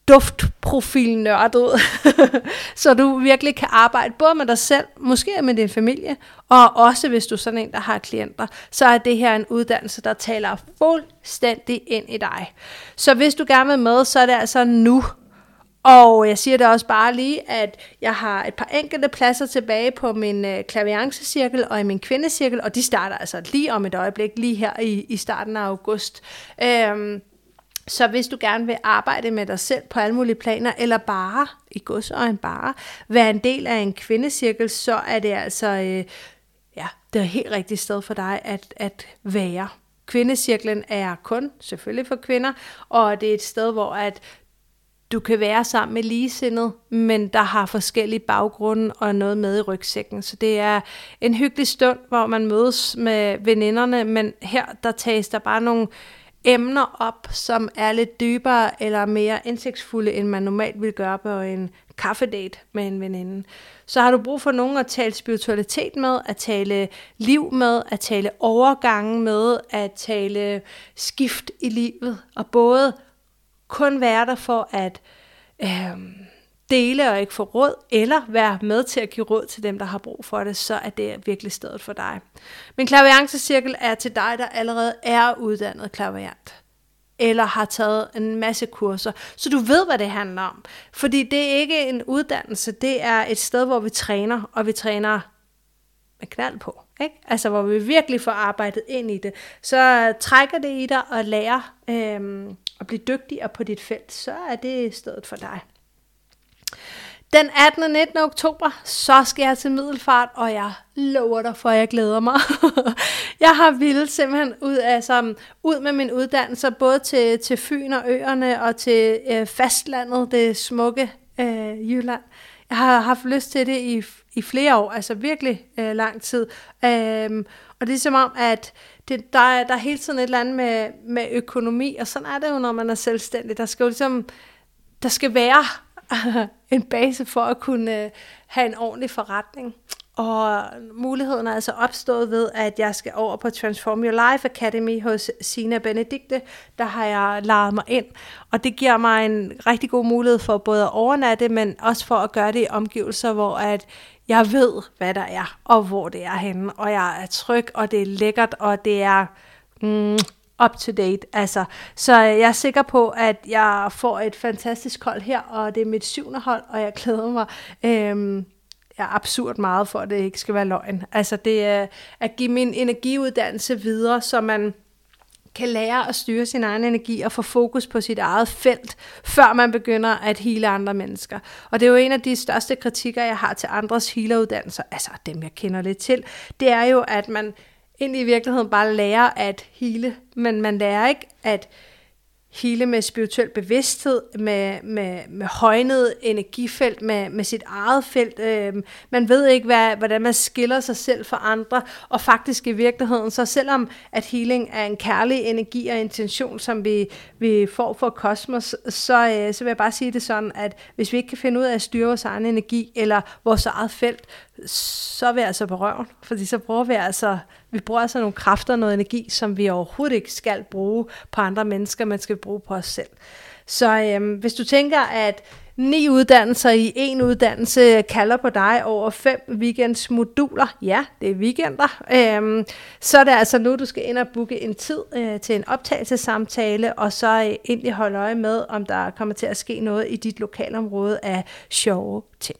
duftprofil nørdet, så du virkelig kan arbejde både med dig selv, måske med din familie, og også hvis du er sådan en, der har klienter, så er det her en uddannelse, der taler fuldstændig ind i dig. Så hvis du gerne vil med, så er det altså nu. Og jeg siger det også bare lige, at jeg har et par enkelte pladser tilbage på min øh, klaviancecirkel og i min kvindecirkel, og de starter altså lige om et øjeblik, lige her i, i starten af august. Øhm, så hvis du gerne vil arbejde med dig selv på alle mulige planer, eller bare, i godsøjne bare, være en del af en kvindecirkel, så er det altså, øh, ja, det er et helt rigtigt sted for dig at, at være. Kvindecirklen er kun, selvfølgelig for kvinder, og det er et sted, hvor at du kan være sammen med ligesindede, men der har forskellige baggrunde og noget med i rygsækken. Så det er en hyggelig stund, hvor man mødes med veninderne, men her der tages der bare nogle emner op, som er lidt dybere eller mere indsigtsfulde, end man normalt vil gøre på en kaffedate med en veninde. Så har du brug for nogen at tale spiritualitet med, at tale liv med, at tale overgange med, at tale skift i livet, og både kun være der for at øh, dele og ikke få råd, eller være med til at give råd til dem, der har brug for det, så er det virkelig stedet for dig. Min klaviancecirkel er til dig, der allerede er uddannet klaviant, eller har taget en masse kurser, så du ved, hvad det handler om. Fordi det er ikke en uddannelse, det er et sted, hvor vi træner, og vi træner med knald på. Ikke? Altså hvor vi virkelig får arbejdet ind i det. Så trækker det i dig og lærer øhm, at blive dygtigere på dit felt, så er det stedet for dig. Den attende og nittende oktober, så skal jeg til Middelfart, og jeg lover dig, for jeg glæder mig. Jeg har vildt simpelthen ud, altså, ud med min uddannelse, både til, til Fyn og øerne, og til øh, fastlandet, det smukke øh, Jylland. Jeg har haft lyst til det i, i flere år, altså virkelig øh, lang tid. Øhm, og det er som om, at det, der, er, der er hele tiden et eller andet med, med økonomi, og sådan er det jo, når man er selvstændig. Der skal jo ligesom, der skal være en base for at kunne øh, have en ordentlig forretning. Og muligheden er altså opstået ved, at jeg skal over på Transform Your Life Academy hos Sina Benedikte. Der har jeg lejet mig ind, og det giver mig en rigtig god mulighed for både at overnatte, men også for at gøre det i omgivelser, hvor at jeg ved, hvad der er, og hvor det er henne. Og jeg er tryg, og det er lækkert, og det er mm, up to date. Altså. Så jeg er sikker på, at jeg får et fantastisk hold her, og det er mit syvende hold, og jeg glæder mig øhm, er absurd meget for, at det ikke skal være løgn. Altså det er at give min energiuddannelse videre, så man kan lære at styre sin egen energi og få fokus på sit eget felt, før man begynder at heale andre mennesker. Og det er jo en af de største kritikker, jeg har til andres healeruddannelser, altså dem jeg kender lidt til, det er jo, at man ind i virkeligheden bare lærer at heale, men man lærer ikke at hele med spirituel bevidsthed, med, med, med højnet energifelt, med, med sit eget felt. Øh, man ved ikke, hvad, hvordan man skiller sig selv fra andre, og faktisk i virkeligheden, så selvom at healing er en kærlig energi og intention, som vi, vi får fra kosmos, så, øh, så vil jeg bare sige det sådan, at hvis vi ikke kan finde ud af at styre vores egen energi, eller vores eget felt, så er vi altså på røven, fordi så bruger vi altså, vi bruger altså nogle kræfter og noget energi, som vi overhovedet ikke skal bruge på andre mennesker, men skal bruge på os selv. Så øhm, hvis du tænker, at ni uddannelser i en uddannelse kalder på dig over fem weekendsmoduler, ja, det er weekender, øhm, så er det altså nu, du skal ind og booke en tid øh, til en optagelsessamtale, og så øh, egentlig holde øje med, om der kommer til at ske noget i dit lokalområde af sjove ting.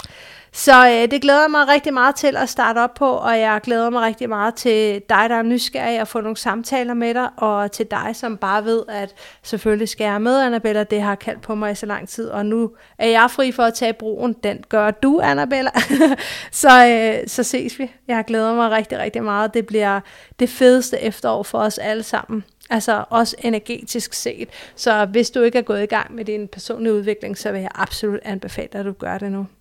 Så øh, det glæder mig rigtig meget til at starte op på, og jeg glæder mig rigtig meget til dig, der er nysgerrig, at få nogle samtaler med dig, og til dig, som bare ved, at selvfølgelig skal jeg med, Annabella, det har kaldt på mig i så lang tid, og nu er jeg fri for at tage broen. Den gør du, Annabella. så, øh, så ses vi. Jeg glæder mig rigtig, rigtig meget. Det bliver det fedeste efterår for os alle sammen. Altså også energetisk set. Så hvis du ikke er gået i gang med din personlige udvikling, så vil jeg absolut anbefale dig, at du gør det nu.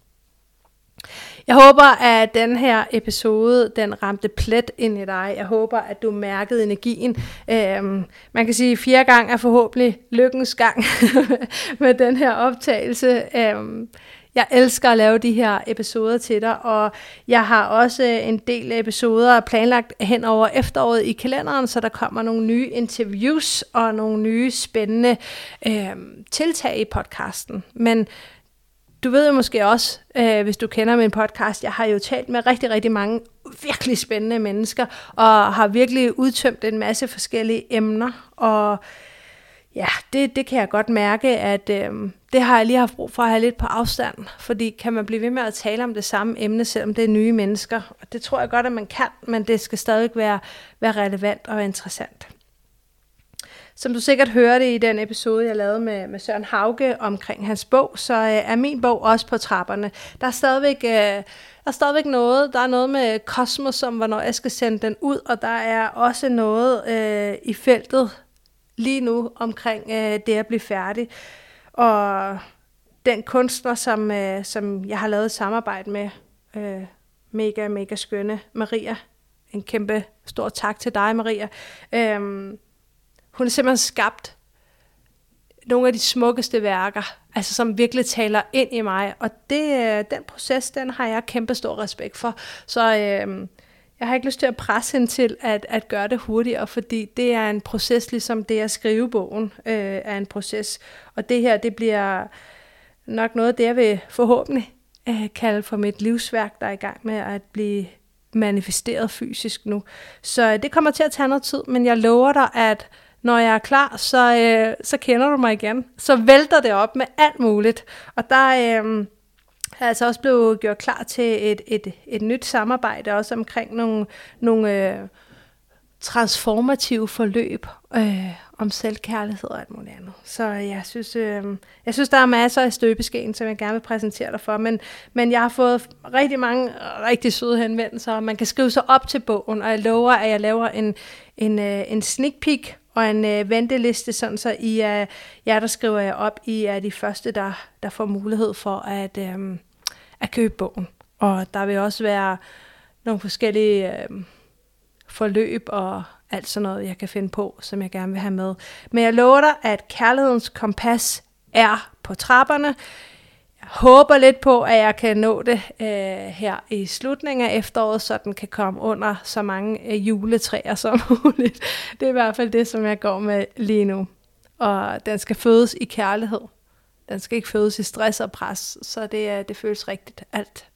Jeg håber, at den her episode, den ramte plet ind i dig. Jeg håber, at du mærkede energien. Øhm, man kan sige, at fjerde gang er forhåbentlig lykkens gang med den her optagelse. Øhm, Jeg elsker at lave de her episoder til dig, og jeg har også en del episoder planlagt hen over efteråret i kalenderen, så der kommer nogle nye interviews og nogle nye spændende øh, tiltag i podcasten. Men du ved jo måske også, øh, hvis du kender min podcast, jeg har jo talt med rigtig, rigtig mange virkelig spændende mennesker, og har virkelig udtømt en masse forskellige emner, og ja, det, det kan jeg godt mærke, at øh, det har jeg lige haft brug for at have lidt på afstand, fordi kan man blive ved med at tale om det samme emne, selvom det er nye mennesker, og det tror jeg godt, at man kan, men det skal stadig være, være relevant og interessant. Som du sikkert hørte i den episode, jeg lavede med, med Søren Hauge omkring hans bog, så øh, er min bog også på trapperne. Der er stadigvæk, øh, der er stadigvæk noget, der er noget med kosmos, om hvornår jeg skal sende den ud, og der er også noget øh, i feltet lige nu omkring øh, det at blive færdig. Og den kunstner, som, øh, som jeg har lavet et samarbejde med, øh, mega, mega skønne, Maria. En kæmpe stor tak til dig, Maria. Øh, Hun har simpelthen skabt nogle af de smukkeste værker, altså som virkelig taler ind i mig, og det, den proces, den har jeg kæmpe stor respekt for. Så øh, jeg har ikke lyst til at presse hende til at, at gøre det hurtigere, fordi det er en proces, ligesom det at skrive bogen øh, er en proces. Og det her, det bliver nok noget, det jeg vil forhåbentlig øh, kalde for mit livsværk, der er i gang med at blive manifesteret fysisk nu. Så det kommer til at tage noget tid, men jeg lover dig, at når jeg er klar, så, øh, så kender du mig igen. Så vælter det op med alt muligt. Og der øh, er jeg altså også blevet gjort klar til et, et, et nyt samarbejde, også omkring nogle, nogle øh, transformative forløb øh, om selvkærlighed og alt muligt andet. Så jeg synes, øh, jeg synes, der er masser af støbeskeen, som jeg gerne vil præsentere dig for. Men, men jeg har fået rigtig mange rigtig søde henvendelser, og man kan skrive sig op til bogen, og jeg lover, at jeg laver en, en, øh, en sneak peek og en øh, venteliste, sådan så I er, jer, der skriver jeg op, I er de første, der, der får mulighed for at, øh, at købe bogen. Og der vil også være nogle forskellige øh, forløb og alt sådan noget, jeg kan finde på, som jeg gerne vil have med. Men jeg lover dig, at Kærlighedens Kompas er på trapperne. Jeg håber lidt på, at jeg kan nå det øh, her i slutningen af efteråret, så den kan komme under så mange øh, juletræer som muligt. Det er i hvert fald det, som jeg går med lige nu. Og den skal fødes i kærlighed. Den skal ikke fødes i stress og pres, så det, det føles rigtigt alt.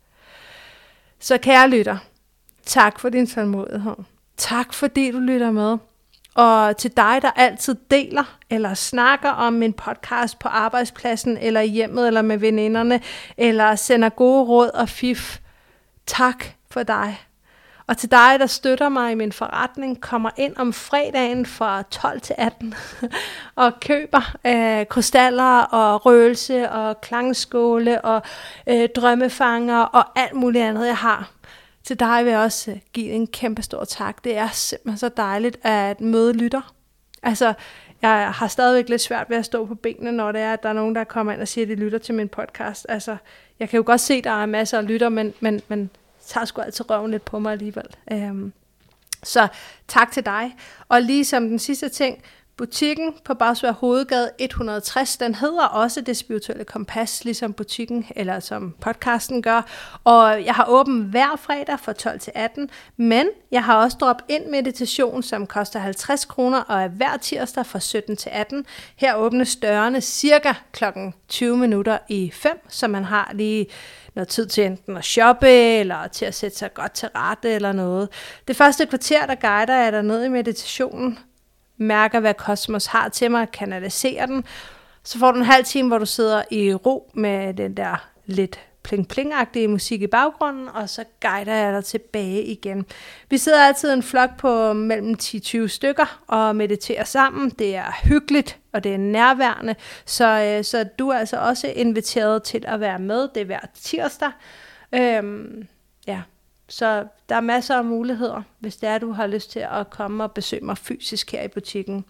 Så kære lytter, tak for din tålmodighed. Tak fordi du lytter med. Og til dig, der altid deler eller snakker om min podcast på arbejdspladsen, eller i hjemmet, eller med veninderne, eller sender gode råd og fif. Tak for dig. Og til dig, der støtter mig i min forretning, kommer ind om fredagen fra tolv til atten og køber øh, krystaller og røgelse og klangskåle og øh, drømmefanger og alt muligt andet, jeg har. Til dig vil jeg også give en kæmpe stor tak. Det er simpelthen så dejligt at møde lytter. Altså, jeg har stadigvæk lidt svært ved at stå på benene, når det er, at der er nogen, der kommer ind og siger, at de lytter til min podcast. Altså, jeg kan jo godt se, at der er masser af lytter, men, men, men tager sgu altid røven lidt på mig alligevel. Um, så tak til dig. Og lige som den sidste ting, butikken på Bagsværd Hovedgade et hundrede og tres, den hedder også Det Spirituelle Kompas, ligesom butikken, eller som podcasten gør. Og jeg har åben hver fredag fra tolv til atten, men jeg har også drop-in meditation, som koster halvtreds kroner, og er hver tirsdag fra sytten til atten. Her åbnes dørene cirka klokken tyve minutter i fem, så man har lige noget tid til enten at shoppe, eller til at sætte sig godt til rette, eller noget. Det første kvarter, der guider jeg dig ned i meditationen, mærker, hvad kosmos har til mig, kanaliserer den. Så får du en halv time, hvor du sidder i ro med den der lidt pling-pling-agtige musik i baggrunden, og så guider jeg dig tilbage igen. Vi sidder altid en flok på mellem ti til tyve stykker og mediterer sammen. Det er hyggeligt, og det er nærværende, så, så du er altså også inviteret til at være med. Det er hver tirsdag. Øhm, ja. Så der er masser af muligheder, hvis det er, du har lyst til at komme og besøge mig fysisk her i butikken.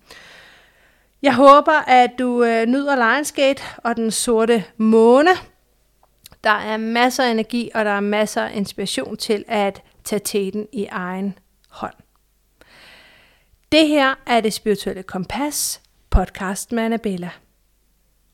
Jeg håber, at du øh, nyder Lionsgate og den sorte måne. Der er masser af energi, og der er masser af inspiration til at tage teten i egen hånd. Det her er Det Spirituelle Kompas, podcast med Annabella.